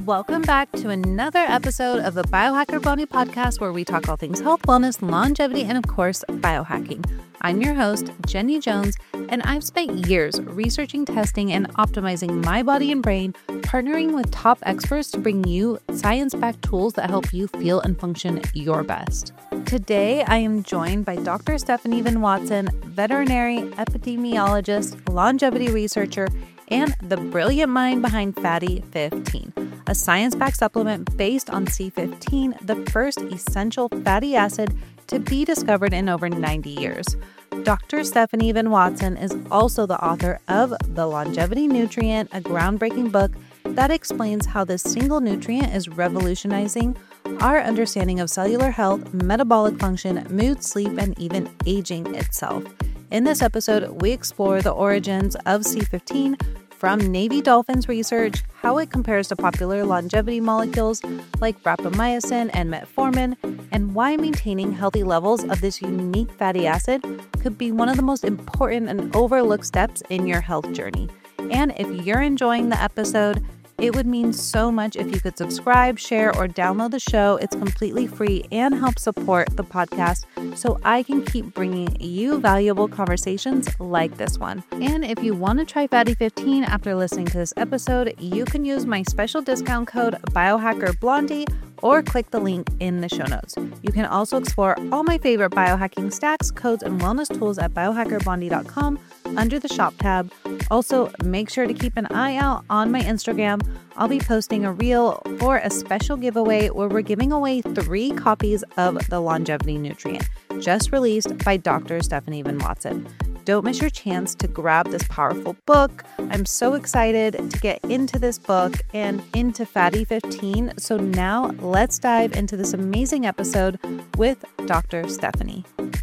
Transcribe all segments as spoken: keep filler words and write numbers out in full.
Welcome back to another episode of the Biohacker Blondie podcast, where we talk all things health, wellness, longevity, and of course, biohacking. I'm your host, Jenny Jones, and I've spent years researching, testing, and optimizing my body and brain, partnering with top experts to bring you science-backed tools that help you feel and function your best. Today, I am joined by Doctor Stephanie Van Watson, veterinary epidemiologist, longevity researcher, and the brilliant mind behind Fatty fifteen, a science-backed supplement based on C fifteen, the first essential fatty acid to be discovered in over ninety years. Doctor Stephanie Van Watson is also the author of The Longevity Nutrient, a groundbreaking book that explains how this single nutrient is revolutionizing our understanding of cellular health, metabolic function, mood, sleep, and even aging itself. In this episode, we explore the origins of C fifteen, from Navy dolphins research, how it compares to popular longevity molecules like rapamycin and metformin, and why maintaining healthy levels of this unique fatty acid could be one of the most important and overlooked steps in your health journey. And if you're enjoying the episode, it would mean so much if you could subscribe, share, or download the show. It's completely free and helps support the podcast so I can keep bringing you valuable conversations like this one. And if you want to try Fatty fifteen after listening to this episode, you can use my special discount code BiohackerBlondie or click the link in the show notes. You can also explore all my favorite biohacking stacks, codes, and wellness tools at biohacker blondie dot com under the shop tab. Also, make sure to keep an eye out on my Instagram. I'll be posting a reel for a special giveaway where we're giving away three copies of the Longevity Nutrient, just released by Doctor Stephanie Van Watson. Don't miss your chance to grab this powerful book. I'm so excited to get into this book and into Fatty fifteen. So now let's dive into this amazing episode with Doctor Stephanie.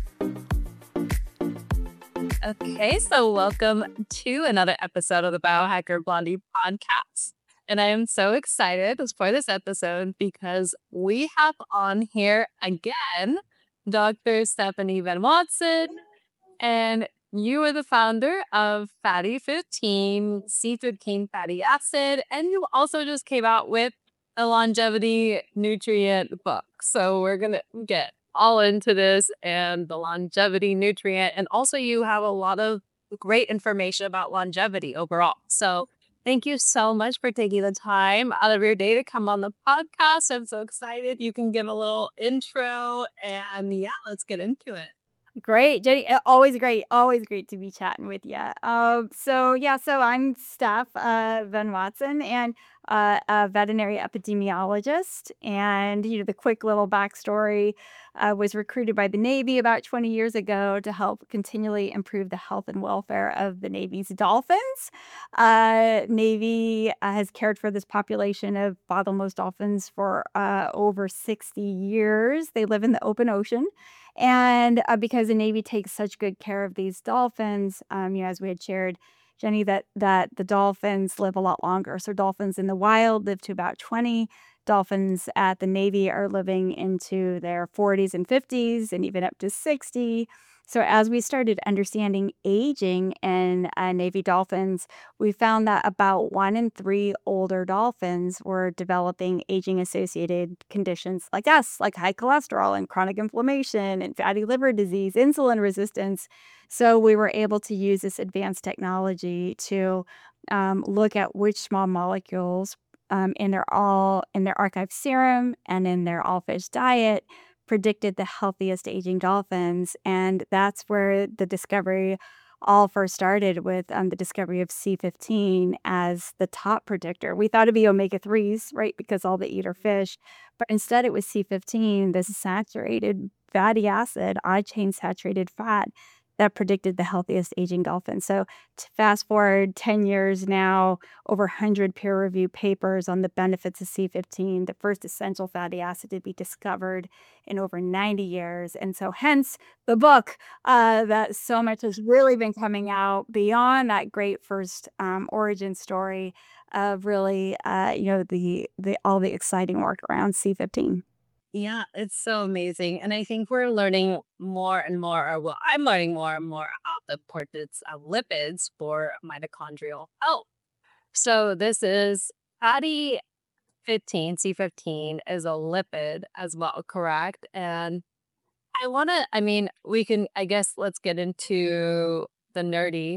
Okay, so welcome to another episode of the Biohacker Blondie podcast. And I am so excited for this episode because we have on here again Doctor Stephanie Van Watson, and you are the founder of Fatty fifteen, C fifteen fatty acid, and you also just came out with a longevity nutrient book. So we're going to get all into this and the longevity nutrient. And also you have a lot of great information about longevity overall. So thank you so much for taking the time out of your day to come on the podcast. I'm so excited. You can give a little intro and yeah, let's get into it. Great, Jenny. Always great. Always great to be chatting with you. Um, so yeah, so I'm Steph uh, Van Watson, and uh, a veterinary epidemiologist. And you know, the quick little backstory: uh, was recruited by the Navy about twenty years ago to help continually improve the health and welfare of the Navy's dolphins. Uh, Navy uh, has cared for this population of bottlenose dolphins for uh, over sixty years. They live in the open ocean. And uh, because the Navy takes such good care of these dolphins, um, you know, as we had shared, Jenny, that that the dolphins live a lot longer. So dolphins in the wild live to about twenty. Dolphins at the Navy are living into their forties and fifties and even up to sixty. So as we started understanding aging in uh, Navy dolphins, we found that about one in three older dolphins were developing aging-associated conditions like us, like high cholesterol and chronic inflammation and fatty liver disease, insulin resistance. So we were able to use this advanced technology to um, look at which small molecules um, in their all in their archived serum and in their all fish diet predicted the healthiest aging dolphins. And that's where the discovery all first started, with um, the discovery of C fifteen as the top predictor. We thought it'd be omega threes, right? Because all they eat are fish. But instead it was C fifteen, this saturated fatty acid, I-chain saturated fat, that predicted the healthiest aging dolphins. So to fast forward ten years now, over one hundred peer-reviewed papers on the benefits of C fifteen, the first essential fatty acid to be discovered in over ninety years. And so hence the book uh, that so much has really been coming out beyond that great first um, origin story of really, uh, you know, the, the all the exciting work around C fifteen. Yeah, it's so amazing. And I think we're learning more and more, or well, I'm learning more and more about the importance of lipids for mitochondrial health. So this is fatty fifteen, C fifteen is a lipid as well, correct? And I want to, I mean, we can, I guess, let's get into the nerdy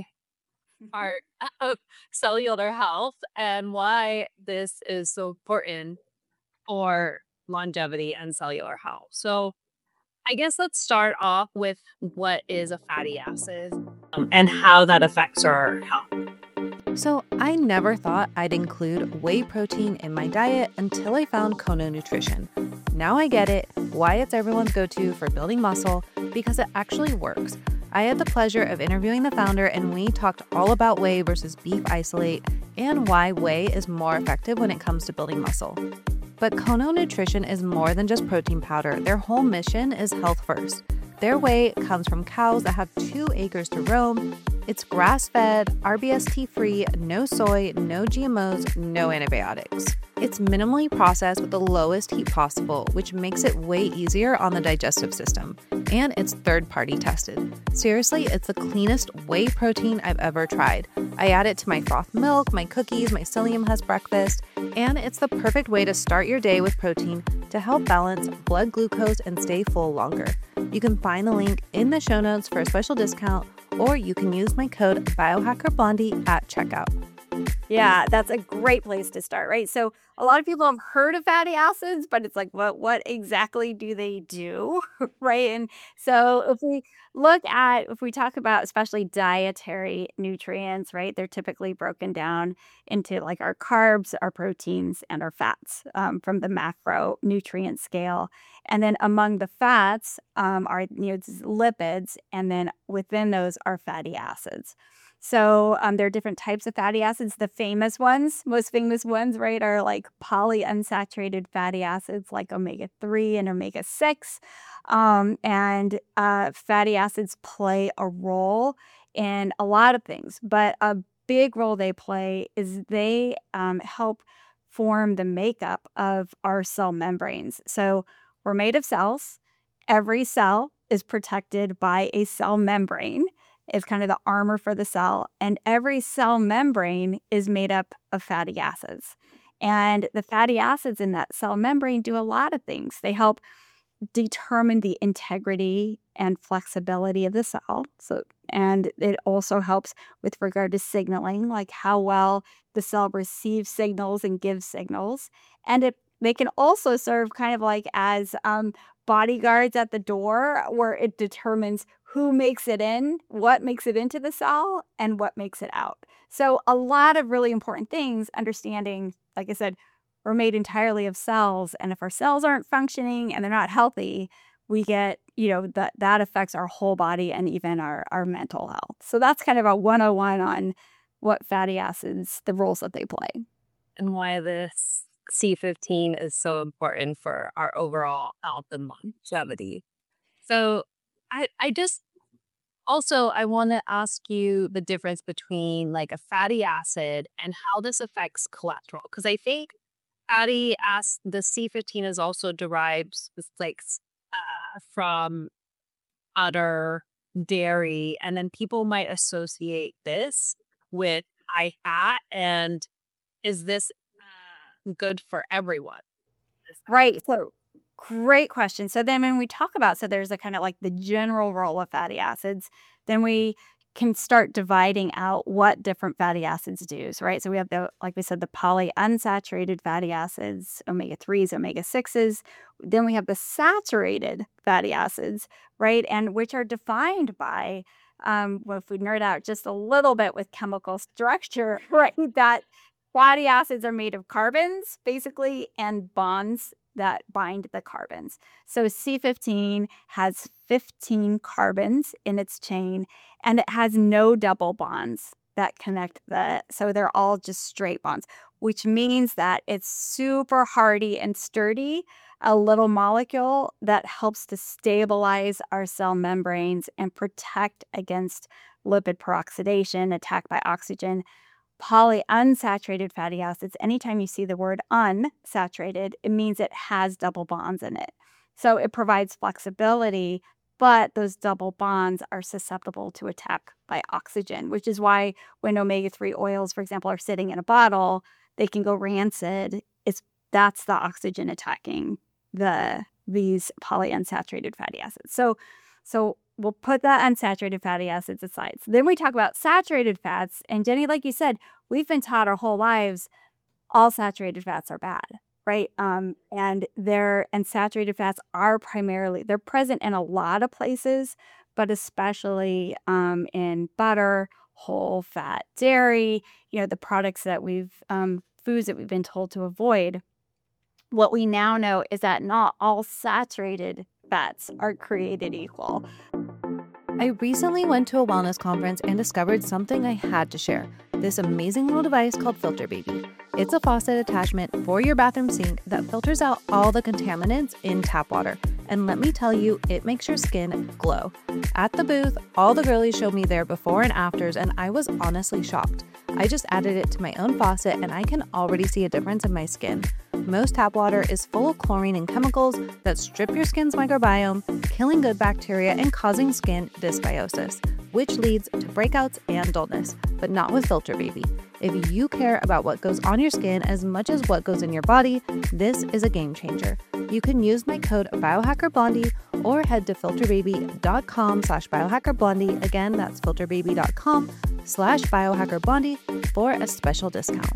part of cellular health and why this is so important for longevity and cellular health. So, I guess let's start off with what is a fatty acid um, and how that affects our health. So, I never thought I'd include whey protein in my diet until I found Kono Nutrition. Now I get it, why it's everyone's go-to for building muscle, because it actually works. I had the pleasure of interviewing the founder, and we talked all about whey versus beef isolate and why whey is more effective when it comes to building muscle. But Kono Nutrition is more than just protein powder. Their whole mission is health first. Their whey comes from cows that have two acres to roam. It's grass-fed, R B S T-free, no soy, no G M Os, no antibiotics. It's minimally processed with the lowest heat possible, which makes it way easier on the digestive system. And it's third-party tested. Seriously, it's the cleanest whey protein I've ever tried. I add it to my froth milk, my cookies, my Psyllium Husk breakfast, and it's the perfect way to start your day with protein to help balance blood glucose and stay full longer. You can find the link in the show notes for a special discount, or you can use my code BiohackerBlondie at checkout. Yeah, that's a great place to start, right? So a lot of people have heard of fatty acids, but it's like, what what exactly do they do, right? And so if we look at, if we talk about especially dietary nutrients, right, they're typically broken down into like our carbs, our proteins, and our fats um, from the macronutrient scale. And then among the fats um, are, you know, it's lipids, and then within those are fatty acids. So um, there are different types of fatty acids. The famous ones, most famous ones, right, are like polyunsaturated fatty acids like omega three and omega six. Um, and uh, fatty acids play a role in a lot of things, but a big role they play is they um, help form the makeup of our cell membranes. So we're made of cells. Every cell is protected by a cell membrane. Is kind of the armor for the cell. And every cell membrane is made up of fatty acids. And the fatty acids in that cell membrane do a lot of things. They help determine the integrity and flexibility of the cell. So, and it also helps with regard to signaling, like how well the cell receives signals and gives signals. And it they can also serve kind of like as um, bodyguards at the door, where it determines who makes it in, what makes it into the cell, and what makes it out. So a lot of really important things, understanding, like I said, we're made entirely of cells. And if our cells aren't functioning and they're not healthy, we get, you know, that that affects our whole body and even our, our mental health. So that's kind of a one oh one on what fatty acids, the roles that they play. And why this C fifteen is so important for our overall health and longevity. So I, I just also I want to ask you the difference between like a fatty acid and how this affects cholesterol. Because I think fatty acid, the C fifteen is also derived s- like s- uh, from other dairy, and then people might associate this with high fat. And is this uh, good for everyone? Right. So great question. So then when we talk about, so there's a kind of like the general role of fatty acids, then we can start dividing out what different fatty acids do. So, right. So we have the, like we said, the polyunsaturated fatty acids, omega threes, omega sixes. Then we have the saturated fatty acids, right? And which are defined by, um, well, if we nerd out just a little bit with chemical structure, right? That fatty acids are made of carbons, basically, and bonds that bind the carbons. So C fifteen has fifteen carbons in its chain, and it has no double bonds that connect the, so they're all just straight bonds, which means that it's super hardy and sturdy, a little molecule that helps to stabilize our cell membranes and protect against lipid peroxidation, attack by oxygen. Polyunsaturated fatty acids, anytime you see the word unsaturated, it means it has double bonds in it. So it provides flexibility, but those double bonds are susceptible to attack by oxygen, which is why when omega three oils, for example, are sitting in a bottle, they can go rancid. It's that's the oxygen attacking the these polyunsaturated fatty acids. So, so we'll put the unsaturated fatty acids aside. So then we talk about saturated fats. And Jenny, like you said, we've been taught our whole lives all saturated fats are bad, right? Um, and they're and saturated fats are primarily they're present in a lot of places, but especially um, in butter, whole fat dairy, you know, the products that we've um, foods that we've been told to avoid. What we now know is that not all saturated fats are created equal. I recently went to a wellness conference and discovered something I had to share. This amazing little device called Filter Baby. It's a faucet attachment for your bathroom sink that filters out all the contaminants in tap water. And let me tell you, it makes your skin glow. At the booth, all the girlies showed me their before and afters, and I was honestly shocked. I just added it to my own faucet and I can already see a difference in my skin. Most tap water is full of chlorine and chemicals that strip your skin's microbiome, killing good bacteria and causing skin dysbiosis, which leads to breakouts and dullness, but not with Filter Baby. If you care about what goes on your skin as much as what goes in your body, this is a game changer. You can use my code BiohackerBlondie or head to filterbaby.com slash biohackerblondie. Again, that's filterbaby.com slash biohackerblondie for a special discount.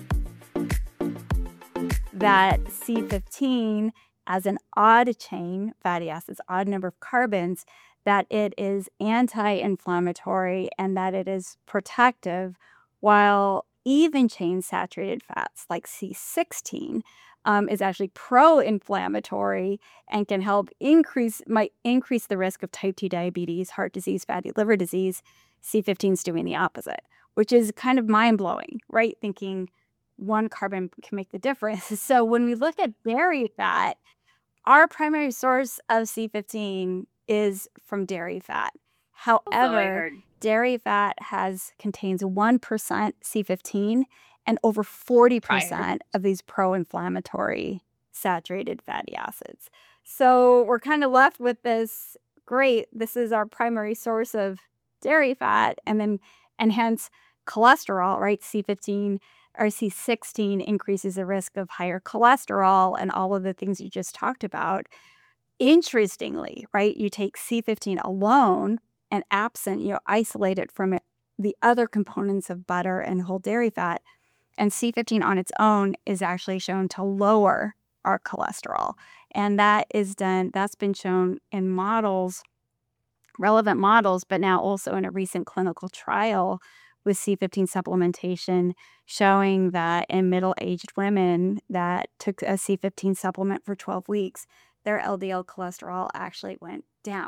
That C fifteen as an odd chain fatty acids, odd number of carbons, that it is anti-inflammatory and that it is protective, while even chain saturated fats like C sixteen um, is actually pro-inflammatory and can help increase, might increase the risk of type two diabetes, heart disease, fatty liver disease. C fifteen is doing the opposite, which is kind of mind-blowing, right? Thinking one carbon can make the difference. So when we look at dairy fat, our primary source of C fifteen is from dairy fat. However, dairy fat has contains one percent C fifteen and over forty percent of these pro-inflammatory saturated fatty acids. So we're kind of left with this, great, this is our primary source of dairy fat, and then and hence cholesterol, right? C fifteen or C sixteen increases the risk of higher cholesterol and all of the things you just talked about. Interestingly, right, you take C fifteen alone and absent, you know, isolate it from it, the other components of butter and whole dairy fat, and C fifteen on its own is actually shown to lower our cholesterol. And that is done, that's been shown in models, relevant models, but now also in a recent clinical trial with C fifteen supplementation, showing that in middle-aged women that took a C fifteen supplement for twelve weeks, their L D L cholesterol actually went down.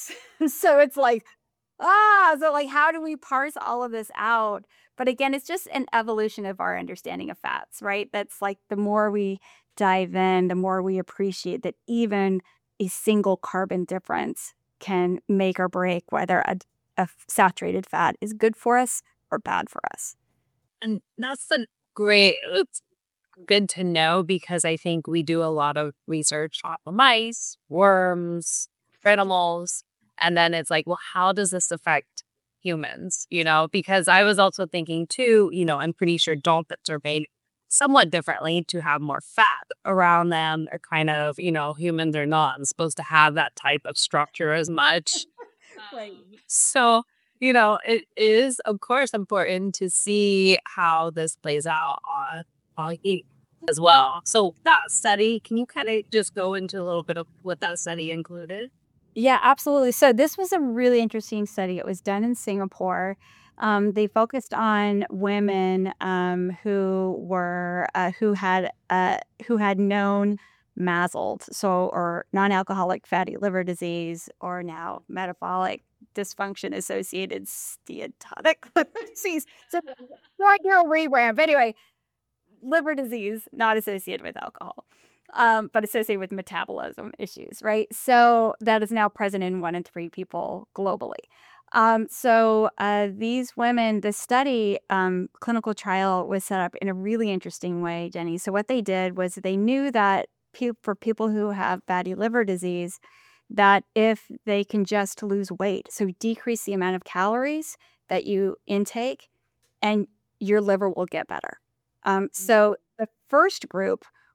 So it's like, ah, so like, how do we parse all of this out? But again, it's just an evolution of our understanding of fats, right? That's like the more we dive in, the more we appreciate that even a single carbon difference can make or break whether a, a saturated fat is good for us or bad for us. And that's a great, it's good to know, because I think we do a lot of research on mice, worms, animals, and then it's like, well, how does this affect humans? You know, because I was also thinking too, you know, I'm pretty sure dolphins are made somewhat differently to have more fat around them, or kind of, you know, humans are not supposed to have that type of structure as much. Right. So, you know, it is, of course, important to see how this plays out on, on eating as well. So that study, can you kind of just go into a little bit of what that study included? Yeah, absolutely. So this was a really interesting study. It was done in Singapore. Um, they focused on women um, who were uh, who had uh, who had known M A S L D, so or non-alcoholic fatty liver disease, or now metabolic dysfunction associated steatotic liver disease. So not your rebrand, but anyway, liver disease not associated with alcohol, um, but associated with metabolism issues, right? So that is now present in one in three people globally. Um, so uh, these women, the study um, clinical trial was set up in a really interesting way, Jenny. So what they did was they knew that pe- for people who have fatty liver disease, that if they can just lose weight, so decrease the amount of calories that you intake, and your liver will get better. Um, so the first group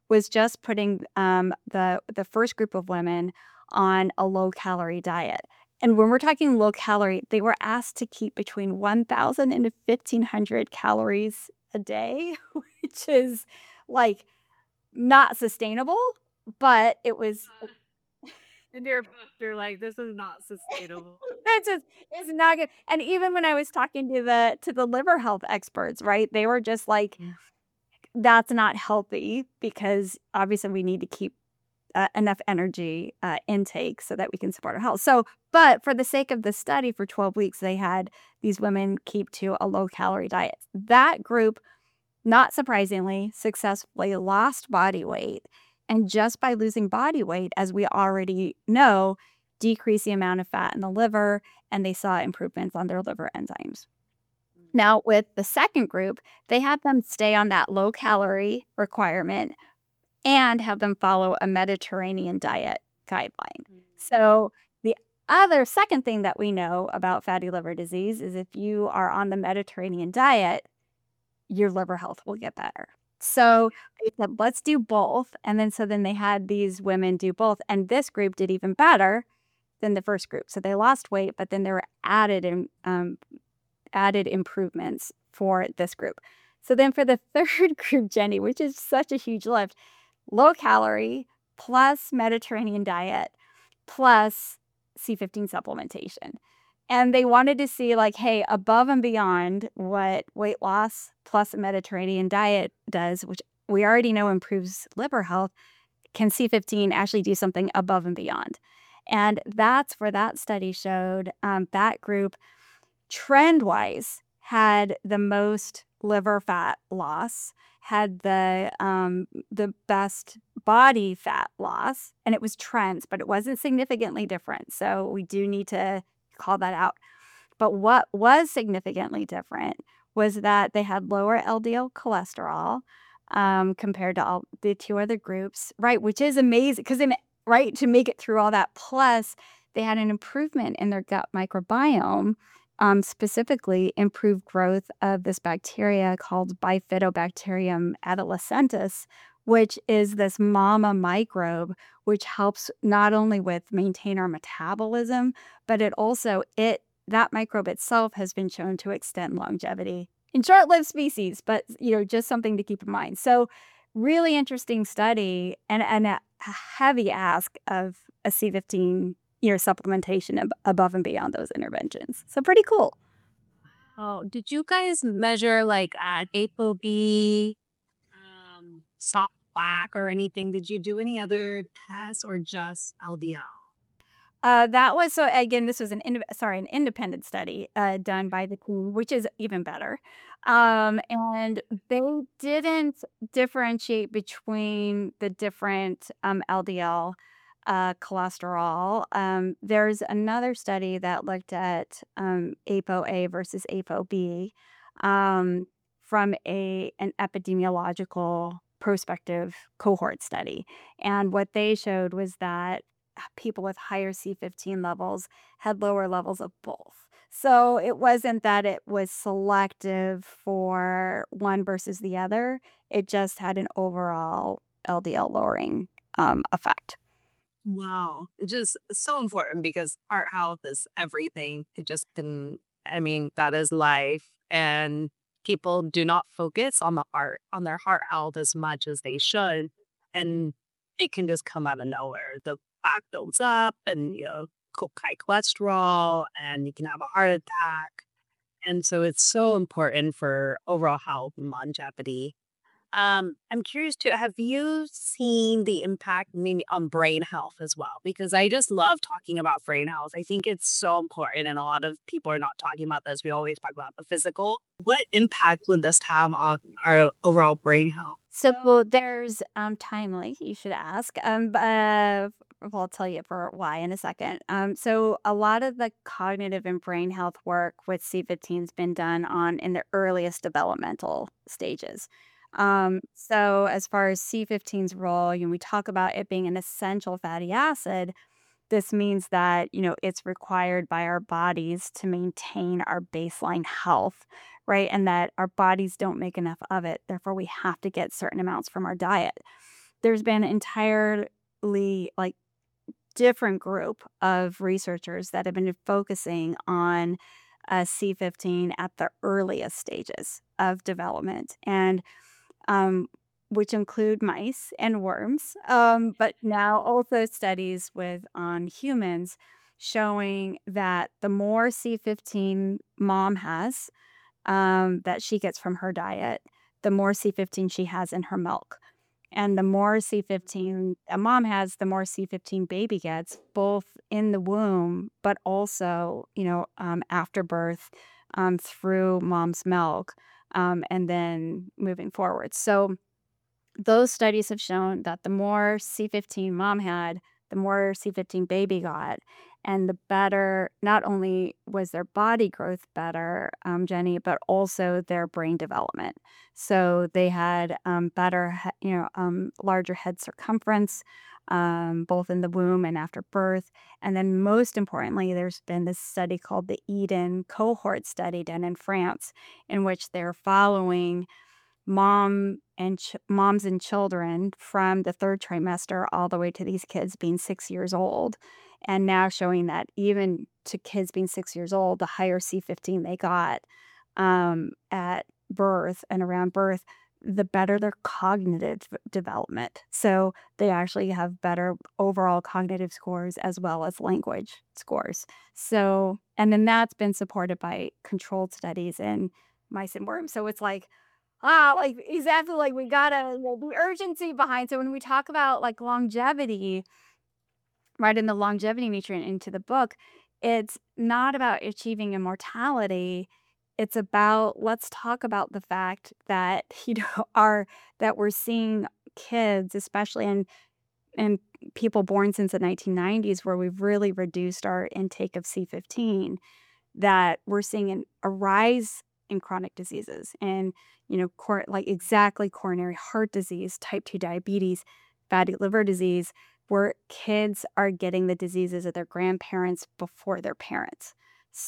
was just putting um, the the first group of women on a low calorie diet. And when we're talking low calorie, they were asked to keep between one thousand and fifteen hundred calories a day, which is like not sustainable, but it was And they're, they're like, this is not sustainable. that's just it's not good. And even when I was talking to the to the liver health experts, right? They were just like, Mm. that's not healthy because obviously we need to keep uh, enough energy uh, intake so that we can support our health. So, but for the sake of the study, for twelve weeks, they had these women keep to a low calorie diet. That group, not surprisingly, successfully lost body weight. And just by losing body weight, as we already know, decreased the amount of fat in the liver, and they saw improvements on their liver enzymes. Now, with the second group, they had them stay on that low calorie requirement and have them follow a Mediterranean diet guideline. So, the other second thing that we know about fatty liver disease is if you are on the Mediterranean diet, your liver health will get better. So they said, let's do both. And then so then they had these women do both. And this group did even better than the first group. So they lost weight, but then there were added in, um, added improvements for this group. So then for the third group, Jenny, which is such a huge lift, low calorie plus Mediterranean diet plus C fifteen supplementation. And they wanted to see, like, hey, above and beyond what weight loss plus a Mediterranean diet does, which we already know improves liver health, can C fifteen actually do something above and beyond? And that's where that study showed um, that group, trend-wise, had the most liver fat loss, had the um, the best body fat loss, and it was trends, but it wasn't significantly different. So we do need to call that out. But what was significantly different was that they had lower L D L cholesterol um, compared to all the two other groups, right? Which is amazing because then, right, to make it through all that. Plus, they had an improvement in their gut microbiome, um, specifically improved growth of this bacteria called Bifidobacterium adolescentis, which is this mama microbe, which helps not only with maintain our metabolism, but it also, it that microbe itself has been shown to extend longevity in short-lived species, but, you know, just something to keep in mind. So really interesting study and, and a heavy ask of a C fifteen, you know, supplementation ab- above and beyond those interventions. So pretty cool. Oh, did you guys measure like at ApoB, um, soft plaque or anything? Did you do any other tests or just L D L? Uh, that was so again. This was an ind- sorry, an independent study uh, done by the team, which is even better. Um, and they didn't differentiate between the different um, L D L uh, cholesterol. Um, there's another study that looked at um, ApoA versus ApoB um, from a an epidemiological prospective cohort study, and what they showed was that people with higher C fifteen levels had lower levels of both. So it wasn't that it was selective for one versus the other. It just had an overall L D L lowering um, effect. Wow. It's just so important because heart health is everything. It just can, I mean, that is life. And people do not focus on the heart, on their heart health as much as they should. And it can just come out of nowhere. The plaque builds up and, you know, co- high cholesterol, and you can have a heart attack. And so it's so important for overall health and longevity. Um, I'm curious too, have you seen the impact maybe on brain health as well? Because I just love talking about brain health. I think it's so important, and a lot of people are not talking about this. We always talk about the physical. What impact would this have on our overall brain health? So there's um, timely, you should ask. Um, b- uh, well, I'll tell you for why in a second. Um, so a lot of the cognitive and brain health work with C fifteen has been done on in the earliest developmental stages. Um, so as far as C fifteen's role, you know, we talk about it being an essential fatty acid. This means that, you know, it's required by our bodies to maintain our baseline health, right? And that our bodies don't make enough of it. Therefore, we have to get certain amounts from our diet. there's been an entirely like different group of researchers that have been focusing on uh, C fifteen at the earliest stages of development, and um, which include mice and worms, um, but now also studies with on humans showing that the more C fifteen mom has, um, that she gets from her diet, the more C fifteen she has in her milk. And the more C fifteen a mom has, the more C fifteen baby gets, both in the womb, but also, you know, um, after birth, um, through mom's milk, um, and then moving forward. So those studies have shown that the more C fifteen mom had, the more C fifteen baby got. And the better, not only was their body growth better, um, Jenny, but also their brain development. So they had um, better, he- you know, um, larger head circumference, um, both in the womb and after birth. And then most importantly, there's been this study called the Eden cohort study done in France, in which they're following mom and ch- moms and children from the third trimester all the way to these kids being six years old, and now showing that even to kids being six years old, the higher C fifteen they got um, at birth and around birth, the better their cognitive development. So they actually have better overall cognitive scores as well as language scores. So, and then that's been supported by controlled studies in mice and worms. So it's like, ah, like exactly, like we gotta like, the urgency behind. So when we talk about like longevity, right, in the longevity nutrient into the book, it's not about achieving immortality. It's about, let's talk about the fact that you know our that we're seeing kids, especially in and people born since the nineteen nineties, where we've really reduced our intake of C fifteen, that we're seeing an, a rise in chronic diseases and, you know, cor- like exactly coronary heart disease, type two diabetes, fatty liver disease, where kids are getting the diseases of their grandparents before their parents.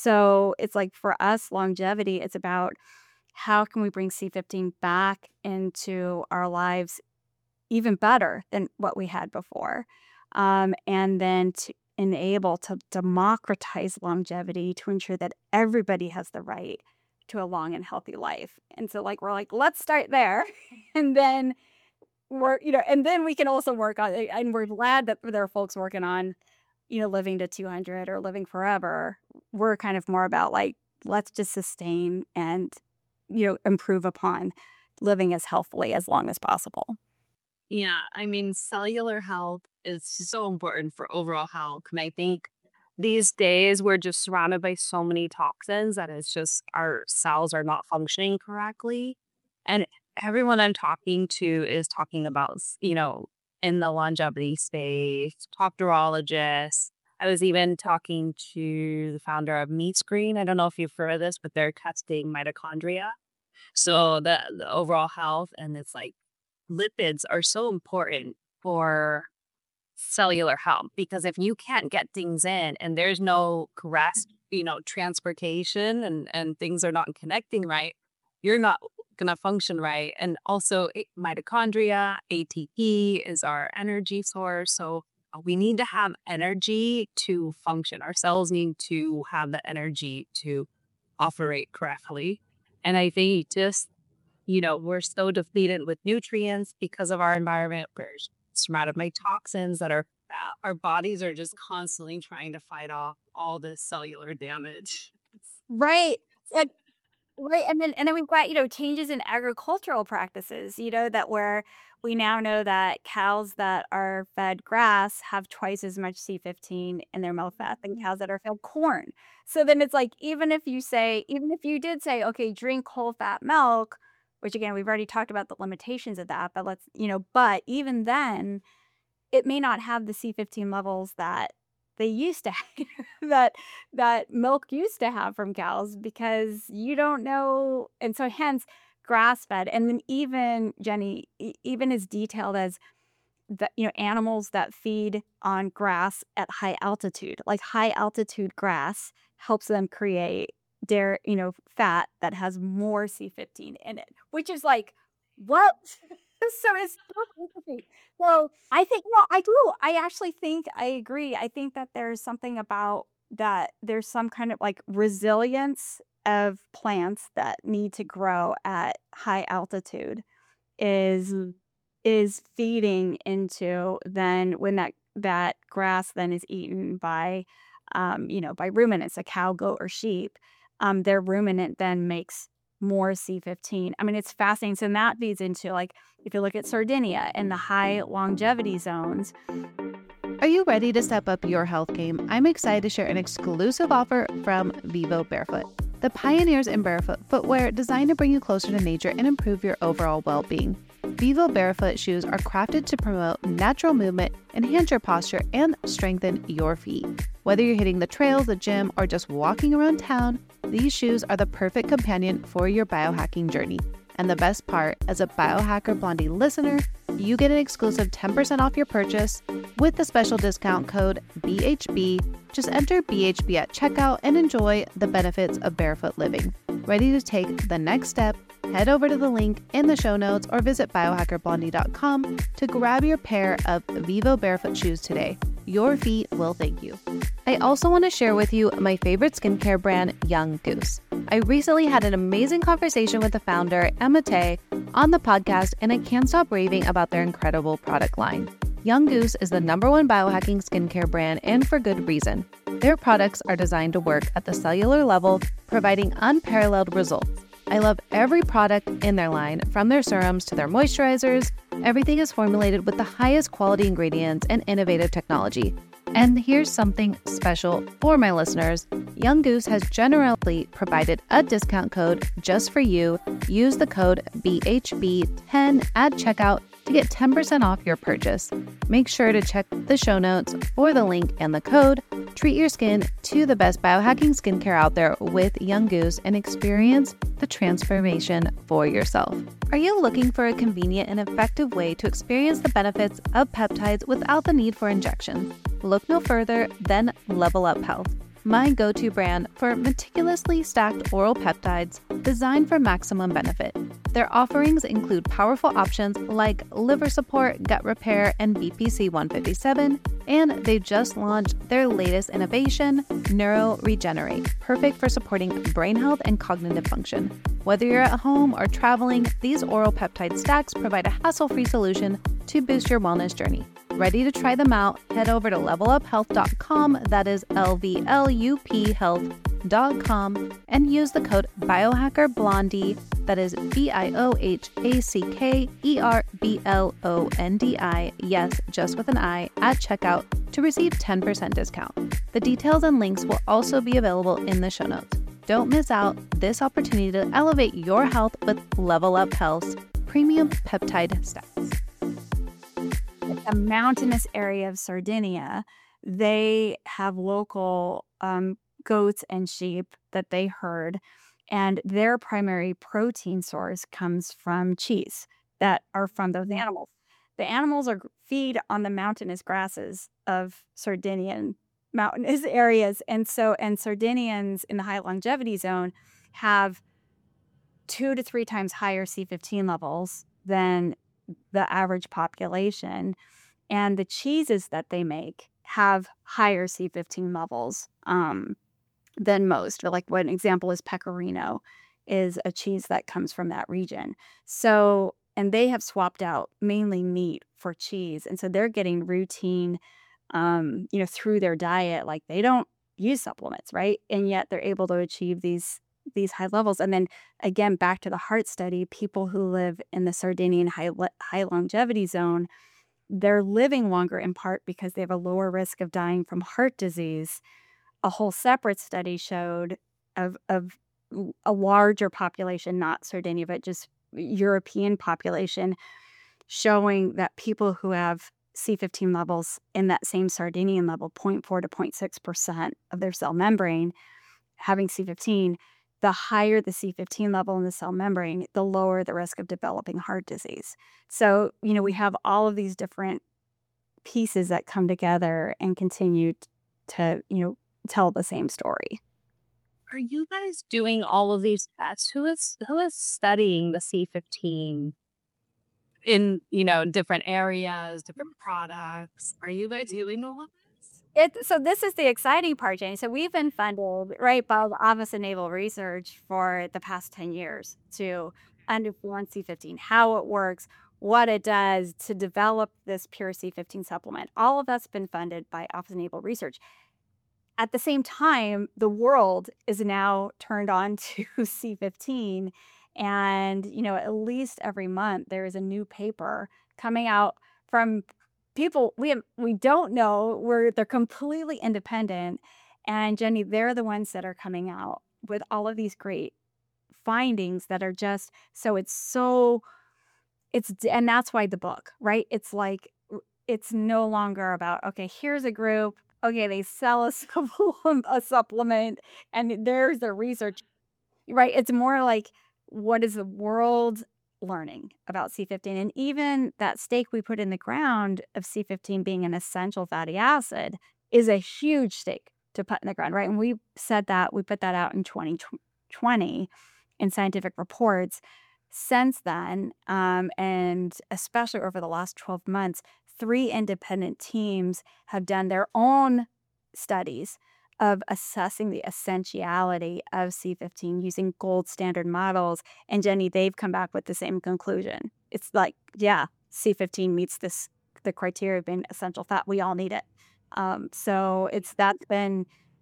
So it's like for us, longevity, it's about how can we bring C fifteen back into our lives even better than what we had before. Um, and then to enable to democratize longevity to ensure that everybody has the right to a long and healthy life. And so like we're like, let's start there. And then we're, you know, and then we can also work on it. And we're glad that there are folks working on, you know, living to two hundred or living forever. We're kind of more about like, let's just sustain and, you know, improve upon living as healthily as long as possible. Yeah, I mean, cellular health is so important for overall health. And I think these days we're just surrounded by so many toxins that it's just our cells are not functioning correctly. And everyone I'm talking to is talking about, s- you know, in the longevity space, doctorologists. I was even talking to the founder of Meat Screen. I don't know if you've heard of this, but they're testing mitochondria. So the, the overall health, and it's like lipids are so important for cellular health because if you can't get things in and there's no correct, you know, transportation and and things are not connecting right, you're not gonna function right. And also a- mitochondria, A T P is our energy source. So uh, we need to have energy to function. Our cells need to have the energy to operate correctly. And I think just you know, we're so depleted with nutrients because of our environment. We're surrounded by toxins that are, uh, our bodies are just constantly trying to fight off all this cellular damage. Right. And right. And then and then we've got, you know, changes in agricultural practices, you know, that where we now know that cows that are fed grass have twice as much C fifteen in their milk fat than cows that are fed corn. So then it's like even if you say, even if you did say, okay, drink whole fat milk, which again, we've already talked about the limitations of that, but let's, you know, but even then it may not have the C fifteen levels that they used to have, that that milk used to have from cows because you don't know, and so hence grass fed. And then even Jenny, e- even as detailed as the, you know, animals that feed on grass at high altitude, like high altitude grass helps them create dairy, you know, fat that has more C fifteen in it, which is like, what? So it's so interesting. So I think, no, I do. I actually think I agree. I think that there's something about that. There's some kind of like resilience of plants that need to grow at high altitude is is feeding into then when that that grass then is eaten by um you know by ruminants, a cow, goat, or sheep. Um their ruminant then makes more C fifteen. I mean, it's fascinating. So that feeds into, like, if you look at Sardinia and the high longevity zones. Are you ready to step up your health game? I'm excited to share an exclusive offer from Vivo Barefoot, the pioneers in barefoot footwear designed to bring you closer to nature and improve your overall well-being. Vivo Barefoot shoes are crafted to promote natural movement, enhance your posture, and strengthen your feet. Whether you're hitting the trails, the gym, or just walking around town, these shoes are the perfect companion for your biohacking journey. And the best part, as a Biohacker Blondie listener, you get an exclusive ten percent off your purchase with the special discount code B H B. Just enter B H B at checkout and enjoy the benefits of barefoot living. Ready to take the next step? Head over to the link in the show notes or visit biohacker blondie dot com to grab your pair of Vivo Barefoot shoes today. Your feet will thank you. I also want to share with you my favorite skincare brand, Young Goose. I recently had an amazing conversation with the founder, Emma Tay, on the podcast, and I can't stop raving about their incredible product line. Young Goose is the number one biohacking skincare brand, and for good reason. Their products are designed to work at the cellular level, providing unparalleled results. I love every product in their line, from their serums to their moisturizers. Everything is formulated with the highest quality ingredients and innovative technology. And here's something special for my listeners. Young Goose has generously provided a discount code just for you. Use the code B H B ten at checkout to get ten percent off your purchase. Make sure to check the show notes for the link and the code. Treat your skin to the best biohacking skincare out there with Young Goose and experience the transformation for yourself. Are you looking for a convenient and effective way to experience the benefits of peptides without the need for injections? Look no further than Level Up Health, my go-to brand for meticulously stacked oral peptides designed for maximum benefit. Their offerings include powerful options like liver support, gut repair, and B P C one fifty-seven, and they just launched their latest innovation, Neuro Regenerate, perfect for supporting brain health and cognitive function. Whether you're at home or traveling, these oral peptide stacks provide a hassle-free solution to boost your wellness journey. Ready to try them out? Head over to level up health dot com, that is L V L U P health dot com, and use the code Biohacker Blondie, that is B I O H A C K E R B L O N D I, yes, just with an I, at checkout to receive ten percent discount. The details and links will also be available in the show notes. Don't miss out this opportunity to elevate your health with Level Up Health's premium peptide stacks. A mountainous area of Sardinia, they have local um, goats and sheep that they herd, and their primary protein source comes from cheese that are from those animals. The animals are feed on the mountainous grasses of Sardinian mountainous areas, and so and Sardinians in the high longevity zone have two to three times higher C fifteen levels than the average population, and the cheeses that they make have higher C fifteen levels um, than most. Like, one example is Pecorino, is a cheese that comes from that region. So, and they have swapped out mainly meat for cheese, and so they're getting routine, um, you know, through their diet. Like, they don't use supplements, right? And yet they're able to achieve these these high levels. And then again, back to the heart study, people who live in the Sardinian high, high longevity zone, they're living longer in part because they have a lower risk of dying from heart disease. A whole separate study showed of, of a larger population, not Sardinia, but just European population, showing that people who have C fifteen levels in that same Sardinian level, zero point four to zero point six percent of their cell membrane having C fifteen, the higher the C fifteen level in the cell membrane, the lower the risk of developing heart disease. So, you know, we have all of these different pieces that come together and continue to, you know, tell the same story. Are you guys doing all of these tests? Who is who is studying the C fifteen in, you know, different areas, different products. Are you guys doing all of this? It, so this is the exciting part, Jenny. So we've been funded, right, by the Office of Naval Research for the past ten years to understand C fifteen, how it works, what it does to develop this pure C fifteen supplement. All of that's been funded by Office of Naval Research. At the same time, the world is now turned on to C fifteen. And, you know, at least every month there is a new paper coming out from people we have, we don't know, where they're completely independent. And Jenny, they're the ones that are coming out with all of these great findings that are just so it's so it's and that's why the book, right? It's like it's no longer about, okay, here's a group, okay, they sell a supplement, a supplement, and there's the research, right? It's more like, what is the world learning about C fifteen? And even that stake we put in the ground of C fifteen being an essential fatty acid is a huge stake to put in the ground, right? And we said that, we put that out in twenty twenty in scientific reports. Since then, um, and especially over the last twelve months, three independent teams have done their own studies of assessing the essentiality of C fifteen using gold standard models. And Jenny, they've come back with the same conclusion. It's like, yeah, C fifteen meets this the criteria of being essential fat. We all need it. Um, so it's that's been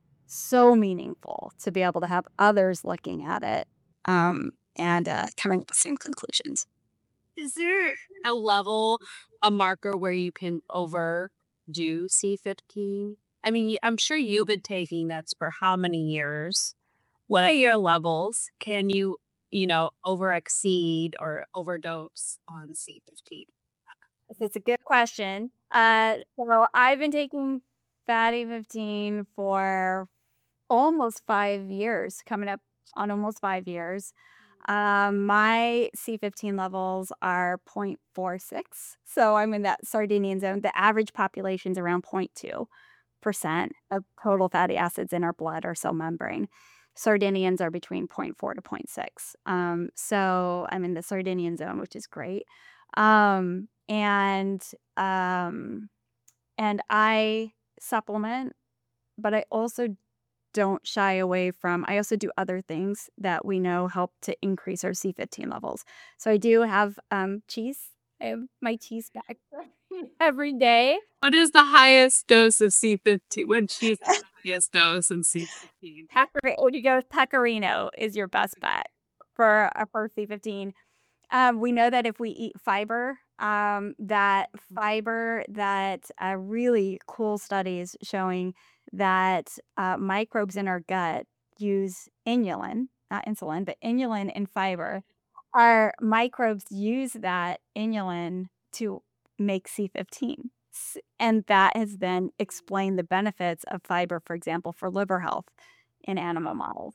so meaningful to be able to have others looking at it um, and uh, coming to the same conclusions. Is there a level, a marker where you can overdo C fifteen? I mean, y- I'm sure you've been taking that for how many years? What are your levels? Can you, you know, over exceed or overdose on C fifteen? It's a good question. Uh, so I've been taking Fatty fifteen for almost five years, coming up on almost five years. Um, my C fifteen levels are zero point four six. So I'm in that Sardinian zone. The average population's around zero point two percent of total fatty acids in our blood or cell membrane. Sardinians are between zero point four to zero point six. Um, so I'm in the Sardinian zone, which is great. Um, and um, and I supplement, but I also don't shy away from I also do other things that we know help to increase our C fifteen levels. So I do have um, cheese. I have my cheese bag every day. What is the highest dose of C fifteen? When she's the highest dose in C fifteen? Pecorino, when you go with Pecorino is your best bet for uh, for C fifteen. Um, we know that if we eat fiber, um, that fiber, that uh, really cool studies showing that uh, microbes in our gut use inulin, not insulin, but inulin and fiber. Our microbes use that inulin to make C fifteen. S- And that has then explained the benefits of fiber, for example, for liver health in animal models.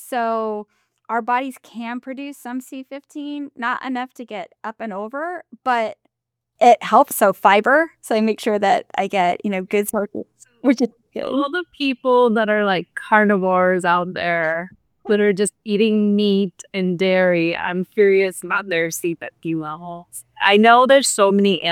So our bodies can produce some C fifteen, not enough to get up and over, but it helps. So fiber. So I make sure that I get, you know, good sources, which is good. All the people that are like carnivores out there that are just eating meat and dairy, I'm curious about their C fifteen levels. I know there's so many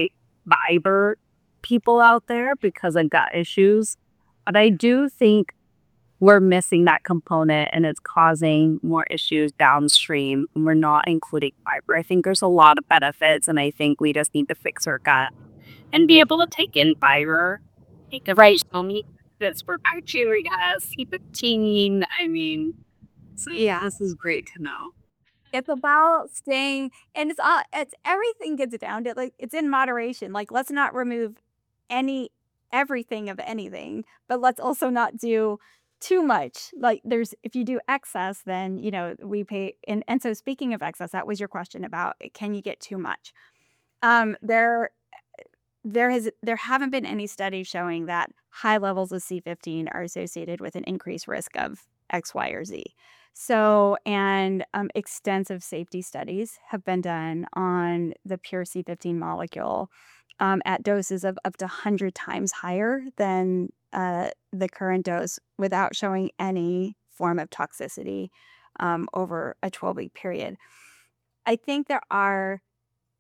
anti-fiber people out there because of gut issues, but I do think we're missing that component and it's causing more issues downstream and we're not including fiber. I think there's a lot of benefits and I think we just need to fix our gut and be able to take in fiber. Take the right meat that's for bacteria, C fifteen. I mean, so Yeah. this is great to know. It's about staying, and it's all, it's everything gets down to like, it's in moderation. Like, let's not remove any, everything of anything, but let's also not do too much. Like, there's, if you do excess, then, you know, we pay. And, and so, speaking of excess, that was your question about can you get too much? Um, there, there has, there haven't been any studies showing that high levels of C fifteen are associated with an increased risk of X, Y, or Z. So, and um, extensive safety studies have been done on the pure C fifteen molecule um, at doses of up to one hundred times higher than uh, the current dose without showing any form of toxicity um, over a twelve week period. I think there are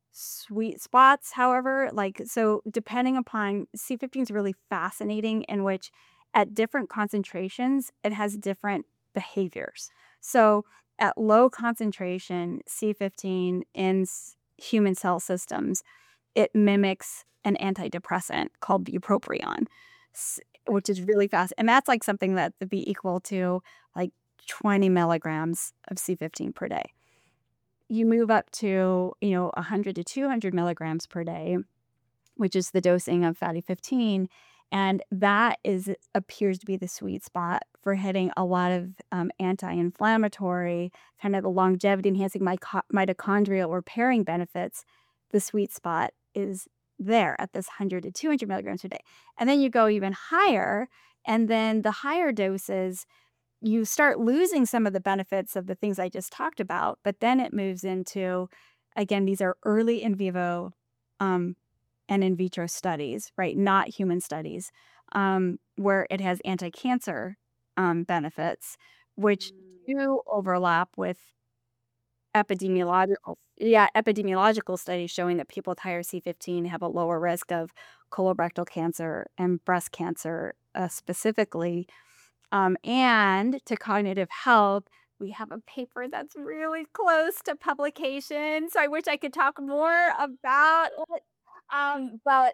sweet spots, however, like, so depending upon C fifteen is really fascinating in which at different concentrations, it has different behaviors. So at low concentration, C fifteen in s- human cell systems, it mimics an antidepressant called bupropion, s- which is really fast. And that's like something that would be equal to like twenty milligrams of C fifteen per day. You move up to, you know, one hundred to two hundred milligrams per day, which is the dosing of fatty fifteen. And that is appears to be the sweet spot for hitting a lot of um, anti-inflammatory, kind of the longevity enhancing mito- mitochondrial repairing benefits. The sweet spot is there at this one hundred to two hundred milligrams a day. And then you go even higher, and then the higher doses you start losing some of the benefits of the things I just talked about, but then it moves into, again, these are early in vivo um, and in vitro studies, right? Not human studies, um, where it has anti-cancer um, benefits, which do overlap with epidemiological, yeah, epidemiological studies showing that people with higher C fifteen have a lower risk of colorectal cancer and breast cancer, uh, specifically. Um, and to cognitive health, we have a paper that's really close to publication. So I wish I could talk more about it. Um, but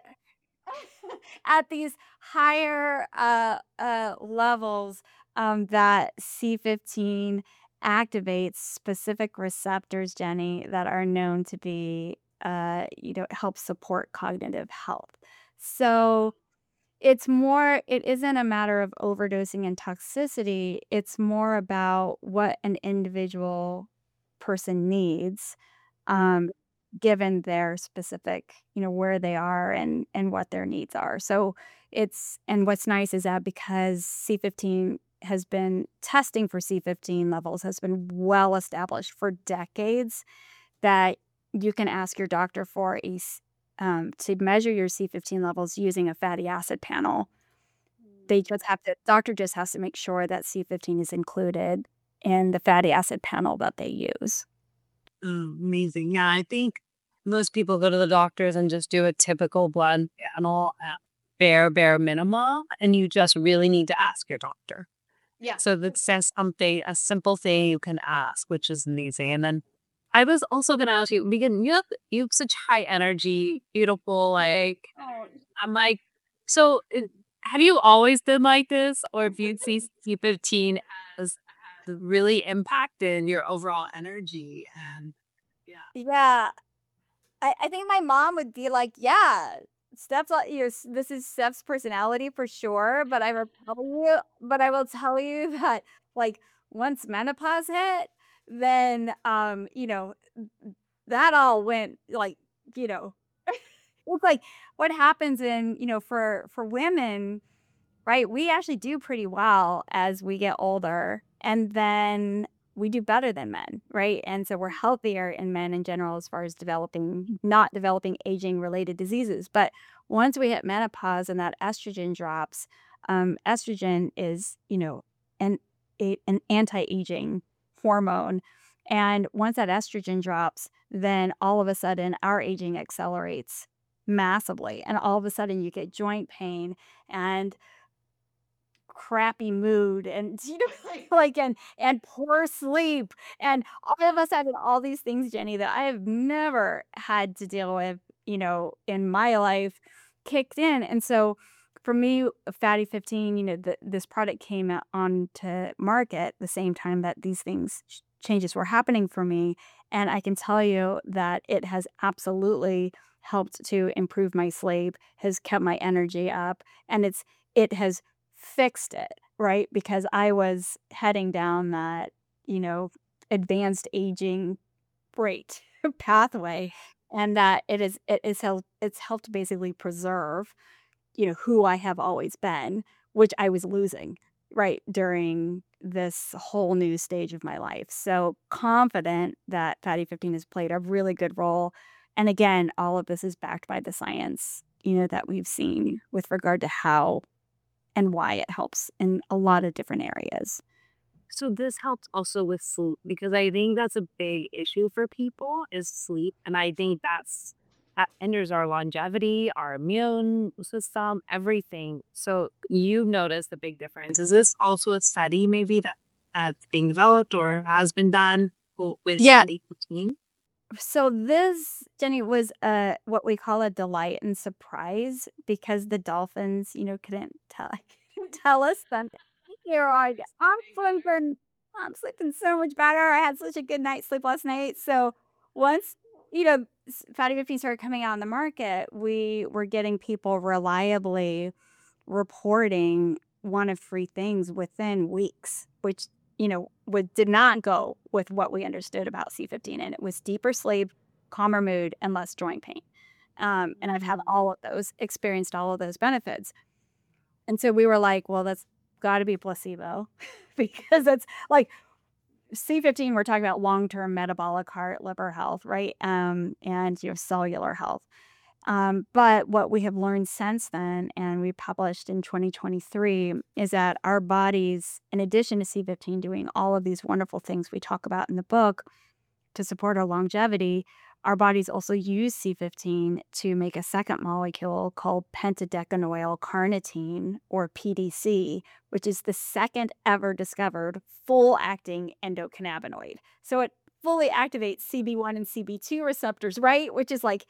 at these higher uh, uh, levels, um, that C fifteen activates specific receptors, Jenny, that are known to be, uh, you know, help support cognitive health. So it's more it isn't a matter of overdosing and toxicity, it's more about what an individual person needs, um, given their specific, you know, where they are and and what their needs are. So it's and what's nice is that because C fifteen has been testing for C fifteen levels has been well established for decades, that you can ask your doctor for a s um, to measure your C fifteen levels using a fatty acid panel. They just have to doctor just has to make sure that C fifteen is included in the fatty acid panel that they use. Oh, amazing. Yeah, I think most people go to the doctors and just do a typical blood panel at bare, bare minimum, and you just really need to ask your doctor. Yeah. So that says something, a simple thing you can ask, which is amazing. And then I was also going to ask you, because you have, you have such high energy, beautiful, like, Oh, I'm like, so it, have you always been like this? Or if you see C fifteen as really impacted your overall energy? And yeah. yeah. I I think my mom would be like, "Yeah, Steph's a you know, s this is Steph's personality for sure," but I will tell you but I will tell you that, like, once menopause hit, then, um, you know, that all went, like, you know it's like, what happens in you know, for for women, right, we actually do pretty well as we get older, and then we do better than men, right? And so we're healthier in men in general as far as developing not developing aging-related diseases, but once we hit menopause and that estrogen drops, um, estrogen is, you know, an a an anti-aging hormone, and once that estrogen drops, then all of a sudden our aging accelerates massively, and all of a sudden you get joint pain and crappy mood and you know like like, and and poor sleep and all of a sudden all these things, Jenny, that I have never had to deal with, you know, in my life kicked in. And so for me, Fatty fifteen, you know, the, this product came out onto market the same time that these things ch- changes were happening for me. And I can tell you that it has absolutely helped to improve my sleep, has kept my energy up, and it's it has fixed it, right? Because I was heading down that, you know, advanced aging rate pathway, and that it is it is helped it's helped basically preserve, you know, who I have always been, which I was losing, right, during this whole new stage of my life. So confident that Fatty fifteen has played a really good role. And again, all of this is backed by the science, you know, that we've seen with regard to how and why it helps in a lot of different areas. So this helps also with sleep because I think that's a big issue for people is sleep. And I think that's that hinders our longevity, our immune system, everything. So you've noticed the big difference. Is this also a study maybe that that's being developed or has been done w- with Yeah. C fifteen? So this, Jenny, was uh what we call a delight and surprise because the dolphins, you know, couldn't tell tell us that you're like, I'm sleeping, I'm sleeping so much better. I had such a good night's sleep last night. So once, you know, s- Fatty fifteen started coming out on the market, we were getting people reliably reporting one of three things within weeks, which, you know, would did not go with what we understood about C fifteen. And it was deeper sleep, calmer mood, and less joint pain. Um, and I've had all of those, experienced all of those benefits. And so we were like, well, that's got to be placebo because it's like C fifteen, we're talking about long-term metabolic heart, liver health, right? Um, and your cellular health. Um, but what we have learned since then, and we published in twenty twenty-three, is that our bodies, in addition to C fifteen doing all of these wonderful things we talk about in the book to support our longevity, our bodies also use C fifteen to make a second molecule called pentadecanoyl carnitine, or P D C, which is the second ever discovered full acting endocannabinoid. So it fully activates C B one and C B two receptors, right? Which is like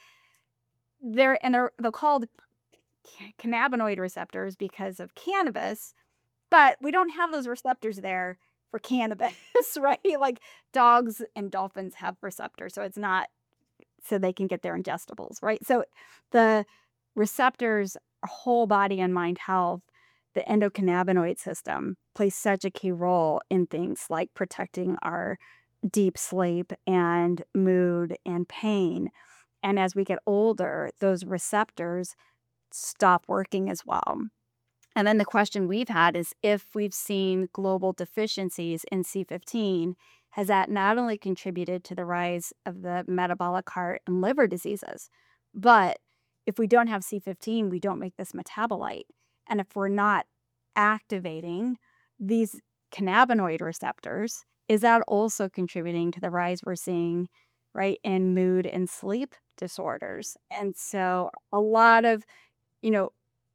they're and they're they're called ca- cannabinoid receptors because of cannabis, but we don't have those receptors there for cannabis, right? Like dogs and dolphins have receptors, so it's not so they can get their ingestibles, right? So the receptors, are whole body and mind health, the endocannabinoid system plays such a key role in things like protecting our deep sleep and mood and pain. And as we get older, those receptors stop working as well. And then the question we've had is if we've seen global deficiencies in C fifteen, has that not only contributed to the rise of the metabolic heart and liver diseases, but if we don't have C fifteen, we don't make this metabolite. And if we're not activating these cannabinoid receptors, is that also contributing to the rise we're seeing, right, in mood and sleep disorders? And so a lot of, you know,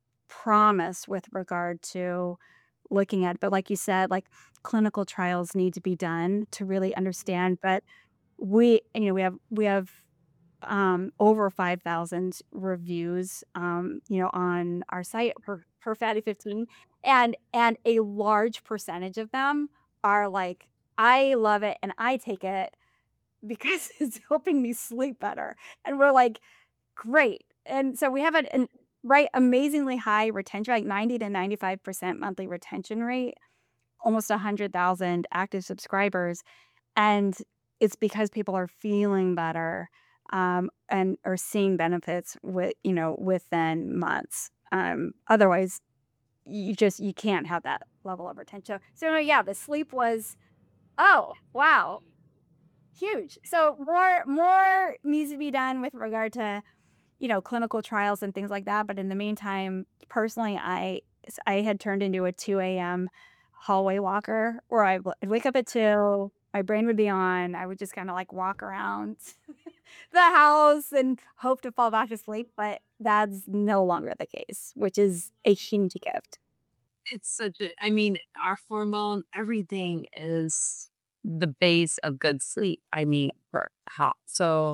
promise with regard to looking at, but like you said, like clinical trials need to be done to really understand. But we, you know, we have we have um, over five thousand reviews, um, you know, on our site for, for Fatty fifteen, and and a large percentage of them are like, I love it and I take it because it's helping me sleep better. And we're like, great. And so we have an, an right amazingly high retention, like ninety to ninety-five percent monthly retention rate, almost one hundred thousand active subscribers. And it's because people are feeling better, um, and are seeing benefits with, you know, within months. Um, otherwise, you just you can't have that level of retention. So, so yeah, the sleep was, oh wow, huge. So more more needs to be done with regard to, you know, clinical trials and things like that. But in the meantime, personally, I I had turned into a two a m hallway walker where I would wake up at two, my brain would be on, I would just kind of like walk around the house and hope to fall back to sleep. But that's no longer the case, which is a huge gift. It's such a, I mean, our hormone, everything is the base of good sleep. I mean, for health. So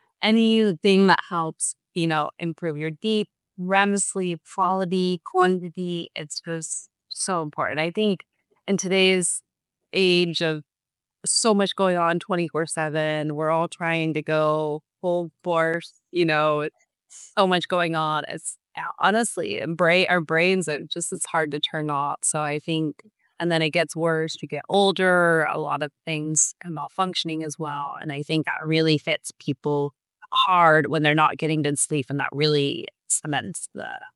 anything that helps, you know, improve your deep R E M sleep quality, quantity, it's just so important. I think in today's age of so much going on twenty-four seven, we're all trying to go full force, you know, it's so much going on. It's uh, honestly, and brain, our brains are just it's hard to turn off. So I think, and then it gets worse. You get older, a lot of things are malfunctioning as well. And I think that really fits people hard when they're not getting good sleep, and that really cements the uh,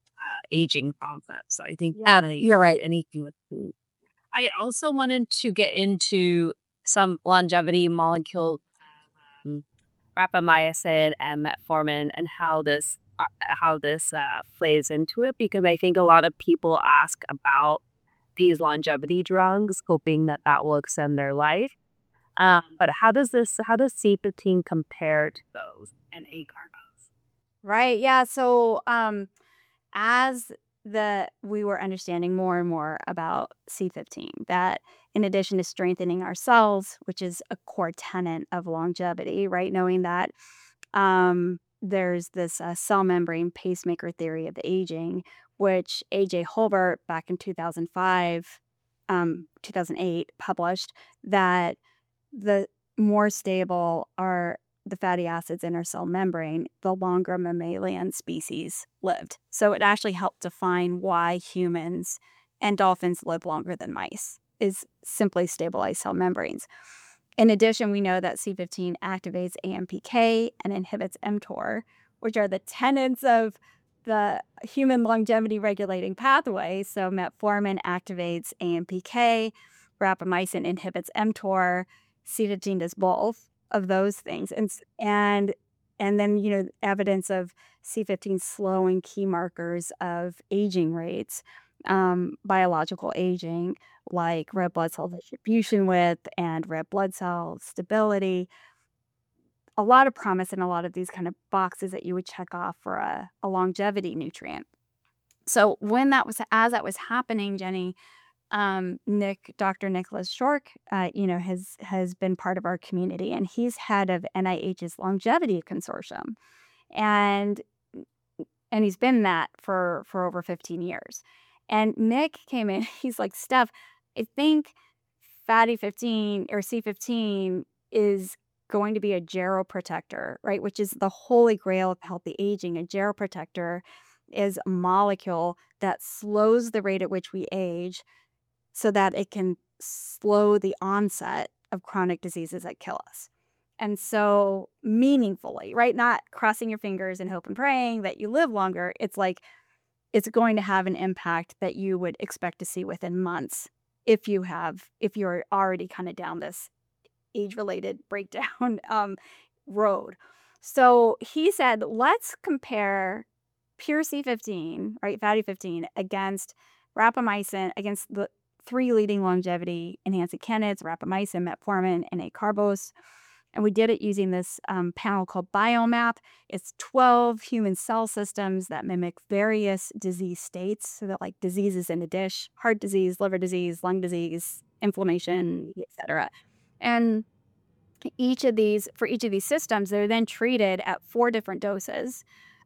aging process. So I think Yeah, that you're right. Anything with food. I also wanted to get into some longevity molecule, um, rapamycin and metformin, and how this uh, how this uh, plays into it because I think a lot of people ask about these longevity drugs, hoping that that will extend their life. Um, but how does this, how does C fifteen compare to those and acarbose? Right. Yeah. So, um, as the we were understanding more and more about C fifteen, that in addition to strengthening our cells, which is a core tenet of longevity, right? Knowing that um, there's this uh, cell membrane pacemaker theory of the aging, which A J Holbert back in two thousand five, um, two thousand eight published that the more stable are the fatty acids in our cell membrane, the longer mammalian species lived. So it actually helped define why humans and dolphins live longer than mice, is simply stabilized cell membranes. In addition, we know that C fifteen activates A M P K and inhibits mTOR, which are the tenets of the human longevity regulating pathway. So metformin activates A M P K, rapamycin inhibits mTOR, C fifteen does both of those things. And and and then, you know, evidence of C fifteen slowing key markers of aging rates, um, biological aging, like red blood cell distribution width and red blood cell stability. A lot of promise in a lot of these kind of boxes that you would check off for a, a longevity nutrient. So when that was, as that was happening, Jenny, um, Nick, Doctor Nicholas Shork, uh, you know, has has been part of our community, and he's head of N I H's Longevity Consortium, and and he's been that for for over fifteen years. And Nick came in, he's like, Steph, I think fatty fifteen or C fifteen is going to be a geroprotector, right? Which is the holy grail of healthy aging. A geroprotector is a molecule that slows the rate at which we age so that it can slow the onset of chronic diseases that kill us. And so meaningfully, right? Not crossing your fingers and hope and praying that you live longer. It's like it's going to have an impact that you would expect to see within months if you have, if you're already kind of down this age-related breakdown um, road. So he said, let's compare pure C fifteen, right, fatty fifteen, against rapamycin, against the three leading longevity enhancing candidates, rapamycin, metformin, and acarbose. And we did it using this um, panel called Biomap. It's twelve human cell systems that mimic various disease states. So that like diseases in a dish, heart disease, liver disease, lung disease, inflammation, et cetera. And each of these, for each of these systems, they're then treated at four different doses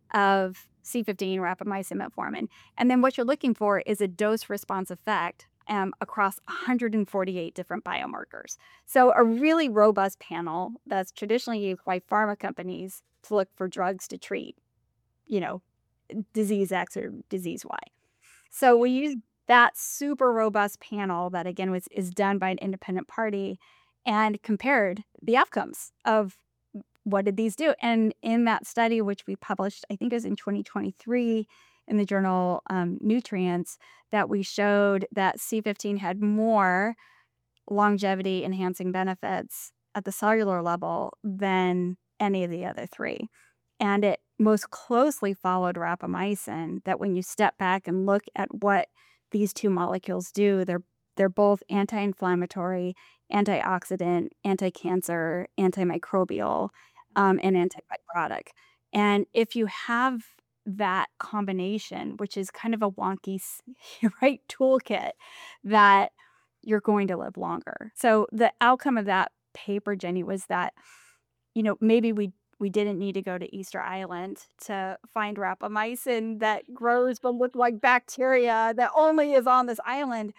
of C fifteen, rapamycin, metformin. And then what you're looking for is a dose response effect um, across one hundred forty-eight different biomarkers. So a really robust panel that's traditionally used by pharma companies to look for drugs to treat, you know, disease X or disease Y. So we use that super robust panel that, again, was is done by an independent party and compared the outcomes of what did these do. And in that study, which we published, I think it was in twenty twenty-three in the journal um, Nutrients, that we showed that C fifteen had more longevity enhancing benefits at the cellular level than any of the other three. And it most closely followed rapamycin, that when you step back and look at what these two molecules do, they're they're both anti-inflammatory, antioxidant, anti-cancer, antimicrobial, um, and antibiotic. And if you have that combination, which is kind of a wonky, right, toolkit, that you're going to live longer. So the outcome of that paper, Jenny, was that, you know, maybe we we didn't need to go to Easter Island to find rapamycin that grows but look like bacteria that only is on this island.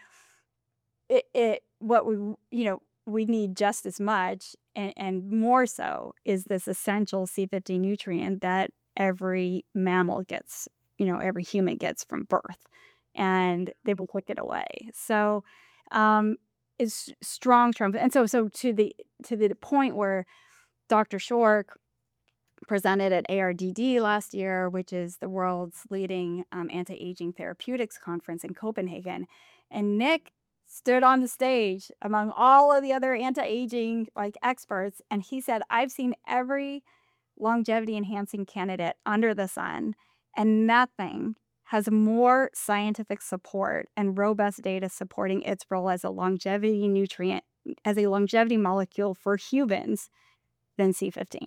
It, it what we, you know, we need just as much and, and more so is this essential C fifteen nutrient that every mammal gets, you know, every human gets from birth, and they will click it away. So um, it's strong term. And so so to the to the point where Doctor Shork presented at A R D D last year, which is the world's leading um, anti-aging therapeutics conference in Copenhagen. And Nick stood on the stage among all of the other anti-aging like experts, and he said, I've seen every longevity enhancing candidate under the sun, and nothing has more scientific support and robust data supporting its role as a longevity nutrient, as a longevity molecule for humans than C fifteen.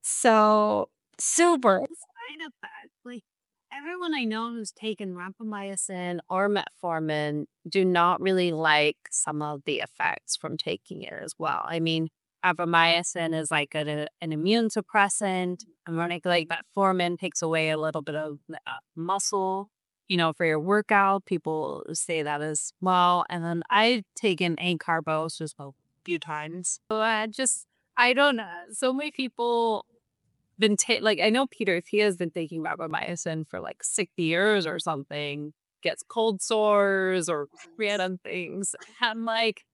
So super. Side effects. Like everyone I know who's taken rapamycin or metformin do not really like some of the effects from taking it as well. I mean, rapamycin is like an, an immune suppressant. Ironic, like metformin takes away a little bit of uh, muscle, you know, for your workout. People say that as well. And then I've taken acarbose just a few times. So I just, I don't know. So many people been ta- like I know Peter, if he has been taking rapamycin for like six years or something, gets cold sores or random things. I'm like,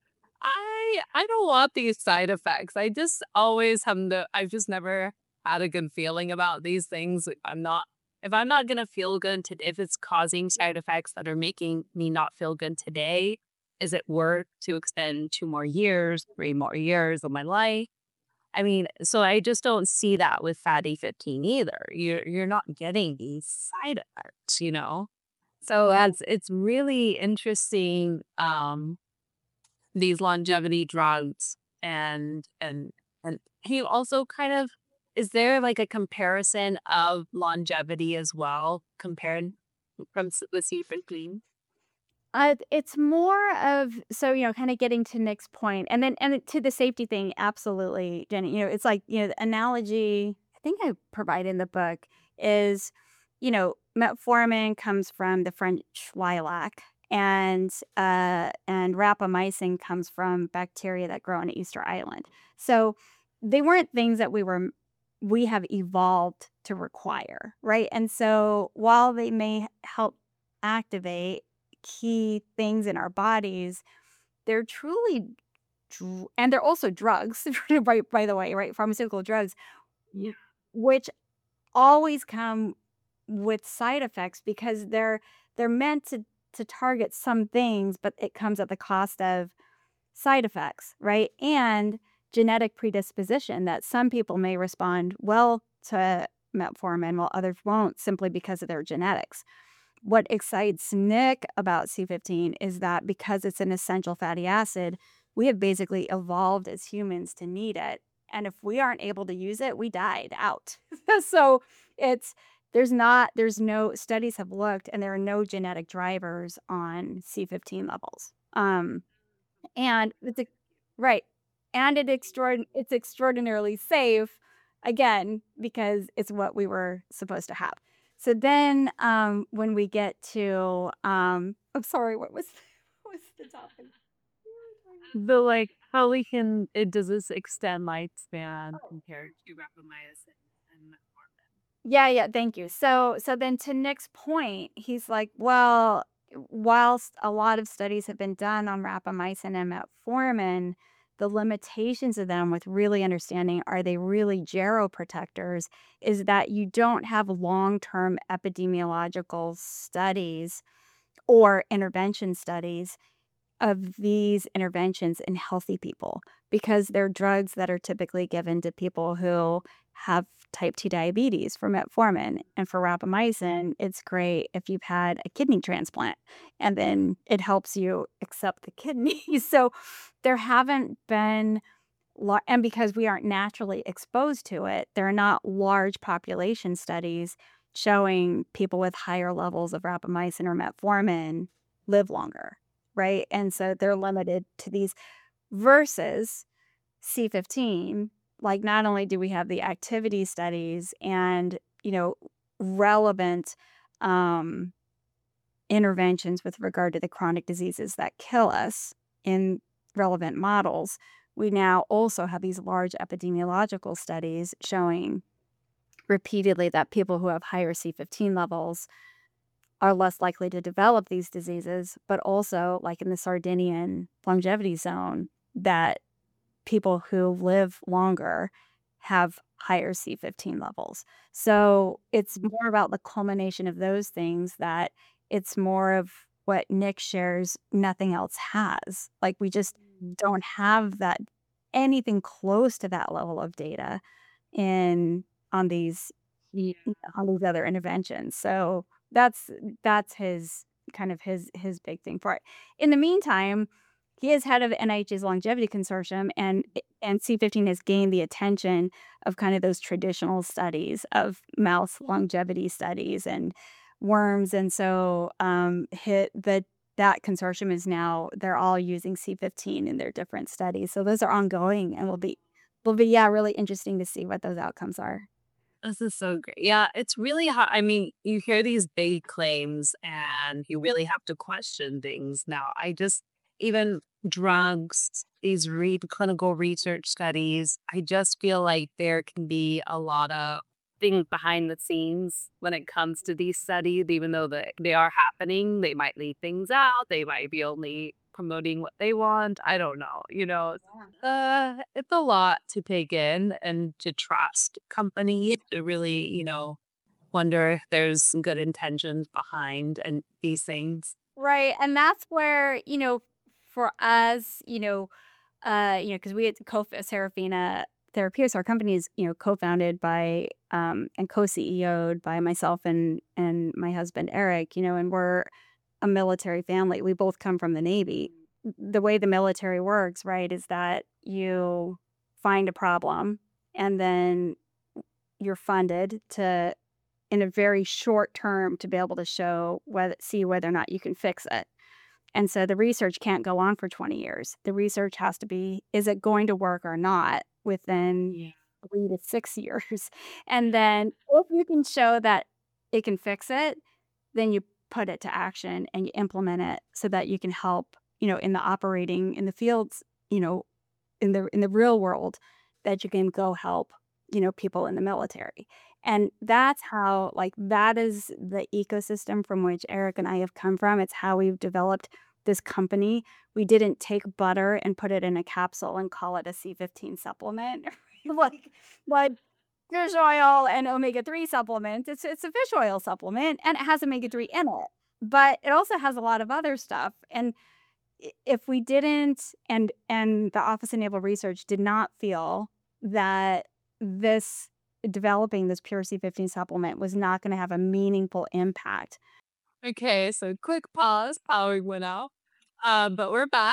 I I don't want these side effects. I just always have the I've just never had a good feeling about these things. I'm not if I'm not gonna feel good today, if it's causing side effects that are making me not feel good today, is it worth to extend two more years, three more years of my life? I mean, so I just don't see that with fatty fifteen either. You're you're not getting these side effects, you know? So that's it's really interesting, um, these longevity drugs and and and can you also kind of is there like a comparison of longevity as well compared from s- with C fifteen? Uh, it's more of, so, you know, kind of getting to Nick's point, and then and to the safety thing, absolutely, Jenny. You know, it's like, you know, the analogy I think I provide in the book is, you know, metformin comes from the French lilac, and uh, and rapamycin comes from bacteria that grow on Easter Island. So they weren't things that we were we have evolved to require, right? And so while they may help activate key things in our bodies, they're truly dr- and they're also drugs, right? By the way, right? Pharmaceutical drugs, Yeah. which always come with side effects because they're they're meant to to target some things, but it comes at the cost of side effects, right? And genetic predisposition that some people may respond well to metformin while others won't simply because of their genetics. What excites Nick about C fifteen is that because it's an essential fatty acid, we have basically evolved as humans to need it. And if we aren't able to use it, we died out. So it's there's not there's no studies have looked and there are no genetic drivers on C fifteen levels. Um and it's a, right. And it extraord it's extraordinarily safe, again, because it's what we were supposed to have. So then, um, when we get to, um I'm sorry, what was what was the topic? The like how we can it does this extend lifespan compared to rapamycin and Yeah, yeah, thank you. So so then to Nick's point, he's like, well, whilst a lot of studies have been done on rapamycin and metformin, the limitations of them with really understanding are they really geroprotectors is that you don't have long-term epidemiological studies or intervention studies of these interventions in healthy people because they're drugs that are typically given to people who have type two diabetes for metformin. And for rapamycin, it's great if you've had a kidney transplant and then it helps you accept the kidney. So there haven't been, lar- and because we aren't naturally exposed to it, there are not large population studies showing people with higher levels of rapamycin or metformin live longer, right? And so they're limited to these versus C fifteen. Like, not only do we have the activity studies and, you know, relevant um, interventions with regard to the chronic diseases that kill us in relevant models, we now also have these large epidemiological studies showing repeatedly that people who have higher C fifteen levels are less likely to develop these diseases, but also, like in the Sardinian longevity zone, that people who live longer have higher C fifteen levels. So it's more about the culmination of those things that it's more of what Nick shares, nothing else has. Like, we just don't have that anything close to that level of data in on these yeah. on these other interventions. So that's that's his kind of his his big thing for it. In the meantime, he is head of N I H's longevity consortium, and and C fifteen has gained the attention of kind of those traditional studies of mouse longevity studies and worms, and so um, hit the that consortium is now they're all using C fifteen in their different studies. So those are ongoing and will be will be yeah really interesting to see what those outcomes are. This is so great. Yeah, it's really hard. I mean, you hear these big claims and you really have to question things now. I just, even drugs, these read clinical research studies, I just feel like there can be a lot of things behind the scenes when it comes to these studies, even though they, they are happening. They might leave things out. They might be only promoting what they want. I don't know. You know, uh, it's a lot to take in and to trust companies to really, you know, wonder if there's some good intentions behind and these things. Right, and that's where, you know, for us, you know, uh, you know, because we had co Serafina Therapeutics, our company is, you know, co-founded by um and co-C E O'd by myself and and my husband Eric, you know, and we're a military family. We both come from the Navy. The way the military works, right, is that you find a problem and then you're funded to in a very short term to be able to show whether see whether or not you can fix it. And so the research can't go on for twenty years. The research has to be, is it going to work or not within Yeah. three to six years? And then if you can show that it can fix it, then you put it to action and you implement it so that you can help, you know, in the operating in the fields, you know, in the in the real world, that you can go help, you know, people in the military. And that's how, like, that is the ecosystem from which Eric and I have come from. It's how we've developed this company. We didn't take butter and put it in a capsule and call it a C fifteen supplement. like like fish oil and omega three supplements. It's it's a fish oil supplement and it has omega three in it. But it also has a lot of other stuff. And i- if we didn't and and the Office of Naval Research did not feel that this developing this pure C fifteen supplement was not going to have a meaningful impact. Okay, so quick pause, power went out. Um, but we're back.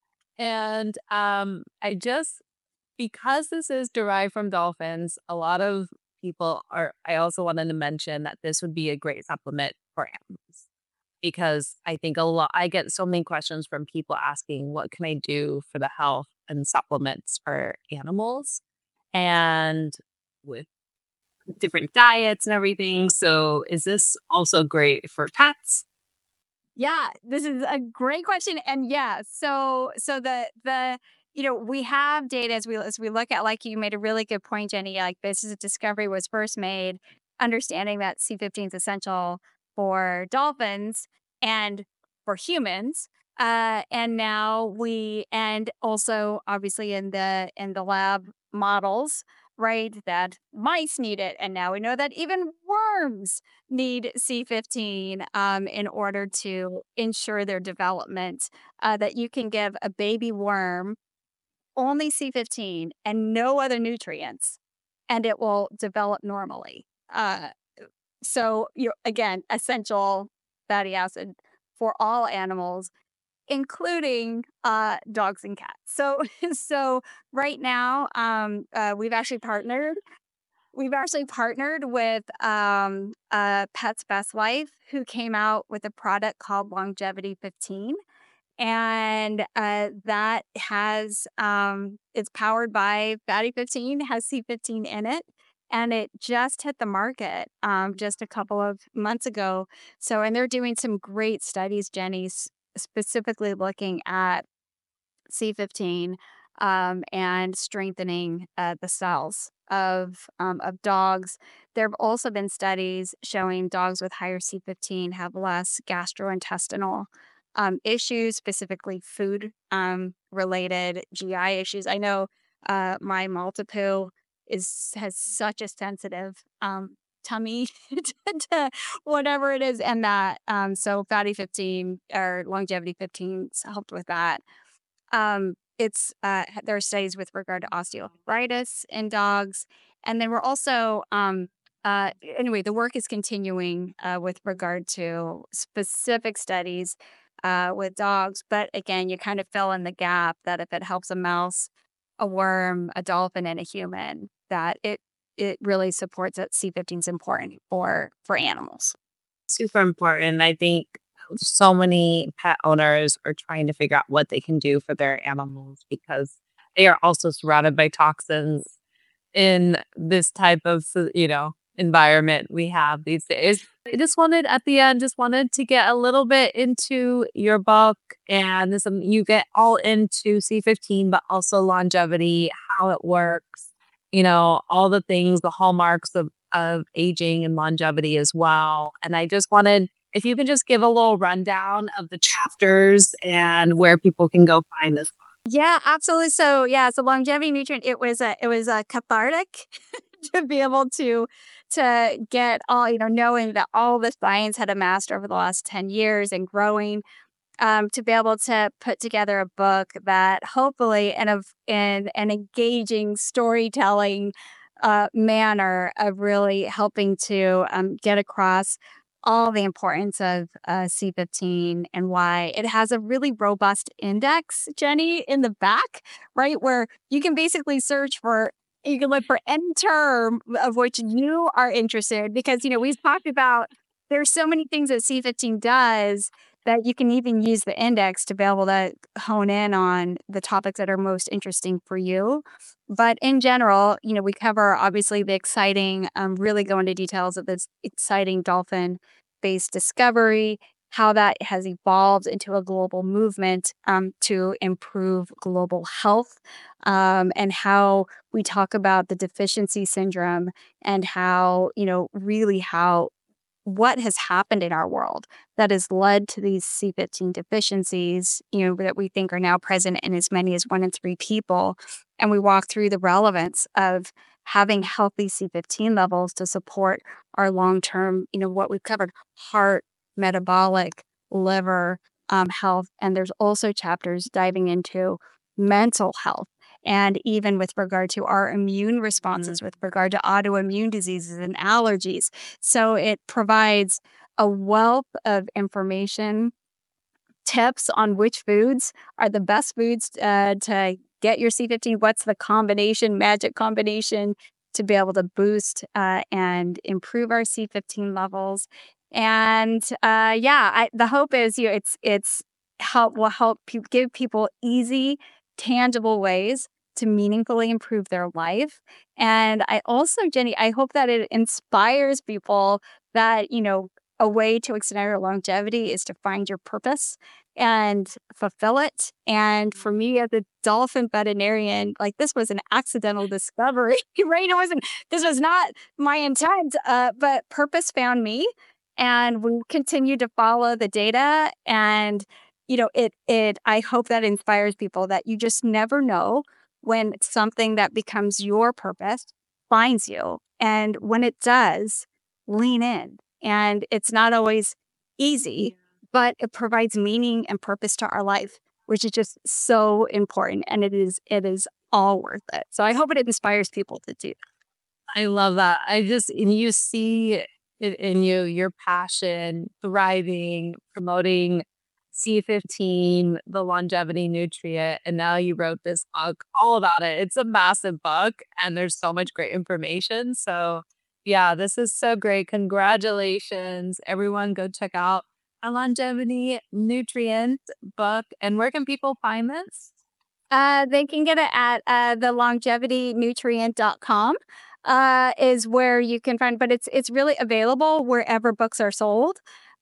And um, I just, because this is derived from dolphins, a lot of people are, I also wanted to mention that this would be a great supplement for animals. Because I think a lot, I get so many questions from people asking, what can I do for the health and supplements for animals? And with different diets and everything. So is this also great for pets? Yeah, this is a great question. And yeah, so so the the you know, we have data as we as we look at, like you made a really good point, Jenny, like this is a discovery was first made understanding that C fifteen is essential for dolphins and for humans. Uh, and now we and also obviously in the in the lab models, right, that mice need it. And now we know that even worms need C fifteen um, in order to ensure their development. Uh, that you can give a baby worm only C fifteen and no other nutrients, and it will develop normally. Uh, so, you again, essential fatty acid for all animals, including uh, dogs and cats. So, so right now, um, uh, we've actually partnered We've actually partnered with um, uh, Pet's Best Life, who came out with a product called Longevity fifteen. And uh, that has, um, it's powered by Fatty fifteen, has C fifteen in it. And it just hit the market um, just a couple of months ago. So, and they're doing some great studies, Jenny, s- specifically looking at C fifteen um, and strengthening uh, the cells of um, of dogs. There have also been studies showing dogs with higher C fifteen have less gastrointestinal um, issues, specifically food um, related G I issues. I know uh, my Maltipoo is has such a sensitive um, tummy to, to whatever it is, and that um, so fatty fifteen or longevity fifteen helped with that. Um, it's uh, there are studies with regard to osteoarthritis in dogs, and then we're also um, uh, anyway, the work is continuing uh, with regard to specific studies uh, with dogs. But again, you kind of fill in the gap that if it helps a mouse, a worm, a dolphin, and a human, that it it really supports that C fifteen is important for for animals. Super important. I think so many pet owners are trying to figure out what they can do for their animals because they are also surrounded by toxins in this type of, you know, environment we have these days. I just wanted at the end, just wanted to get a little bit into your book and this, um, you get all into C fifteen, but also longevity, how it works, you know, all the things, the hallmarks of, of aging and longevity as well. And I just wanted, if you can just give a little rundown of the chapters and where people can go find this. Yeah, absolutely. So yeah, so longevity nutrient, it was a it was a cathartic to be able to to get all, you know, knowing that all the science had amassed over the last ten years and growing, um, to be able to put together a book that hopefully in a in an engaging storytelling uh, manner of really helping to um, get across all the importance of uh, C fifteen and why it has a really robust index, Jenny, in the back, right? Where you can basically search for, you can look for any term of which you are interested because, you know, we've talked about there's so many things that C fifteen does that you can even use the index to be able to hone in on the topics that are most interesting for you. But in general, you know, we cover obviously the exciting, um, really go into details of this exciting dolphin based discovery, how that has evolved into a global movement um, to improve global health, um, and how we talk about the deficiency syndrome and how, you know, really how what has happened in our world that has led to these C fifteen deficiencies, you know, that we think are now present in as many as one in three people. And we walk through the relevance of having healthy C fifteen levels to support our long-term, you know, what we've covered, heart, metabolic, liver um, health. And there's also chapters diving into mental health. And even with regard to our immune responses, with regard to autoimmune diseases and allergies. So it provides a wealth of information, tips on which foods are the best foods uh, to get your C fifteen. What's the combination, magic combination to be able to boost uh, and improve our C fifteen levels. And uh, yeah, I, the hope is, you know, it's it's help will help pe- give people easy, tangible ways to meaningfully improve their life. And I also, Jenny, I hope that it inspires people that, you know, a way to extend your longevity is to find your purpose and fulfill it. And for me as a dolphin veterinarian, like this was an accidental discovery, right? It wasn't, this was not my intent, uh, but purpose found me. And we continue to follow the data. And, you know, it, it, I hope that inspires people that you just never know when something that becomes your purpose finds you. And when it does, lean in. And it's not always easy, but it provides meaning and purpose to our life, which is just so important. And it is it is all worth it. So I hope it inspires people to do that. I love that. I just, and you see it in you, your passion, thriving, promoting C fifteen, the longevity nutrient, and now you wrote this book all about it. It's a massive book and there's so much great information. So yeah, this is so great. Congratulations. Everyone go check out a longevity nutrient book. And where can people find this? Uh, they can get it at uh, the longevity nutrient dot com uh, is where you can find, but it's it's really available wherever books are sold.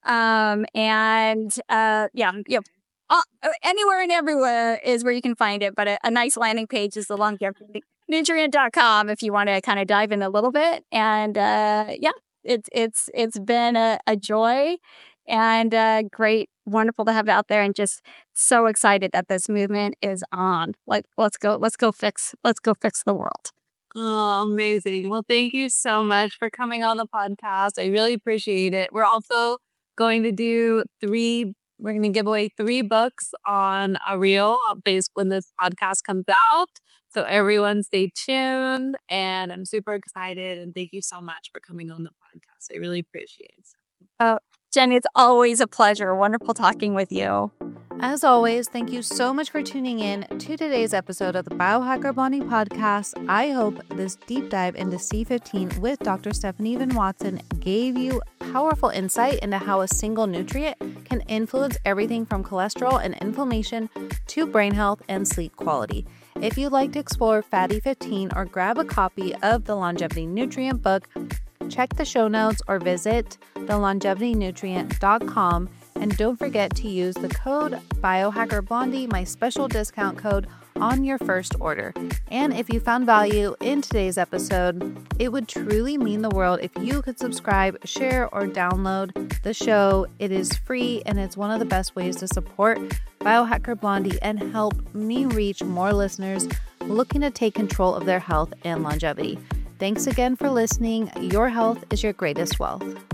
Um, and uh, yeah, yeah, uh, anywhere and everywhere is where you can find it. But a, a nice landing page is the longevity nutrient dot com if you want to kind of dive in a little bit. And uh, yeah, it's it's it's been a, a joy and uh, great, wonderful to have it out there, and just so excited that this movement is on. Like, let's go, let's go fix, let's go fix the world. Oh, amazing. Well, thank you so much for coming on the podcast. I really appreciate it. We're also going to do three we're going to give away three books on a reel based when this podcast comes out. So everyone stay tuned, and I'm super excited, and thank you so much for coming on the podcast. I really appreciate it. Uh, Jenny, it's always a pleasure. Wonderful talking with you. As always, thank you so much for tuning in to today's episode of the Biohacker Blondie podcast. I hope this deep dive into C fifteen with Doctor Stephanie Van Watson gave you powerful insight into how a single nutrient can influence everything from cholesterol and inflammation to brain health and sleep quality. If you'd like to explore Fatty fifteen or grab a copy of the Longevity Nutrient book, check the show notes or visit the longevity nutrient dot com. And don't forget to use the code BiohackerBlondie, my special discount code, on your first order. And if you found value in today's episode, it would truly mean the world if you could subscribe, share, or download the show. It is free, and it's one of the best ways to support Biohacker Blondie and help me reach more listeners looking to take control of their health and longevity. Thanks again for listening. Your health is your greatest wealth.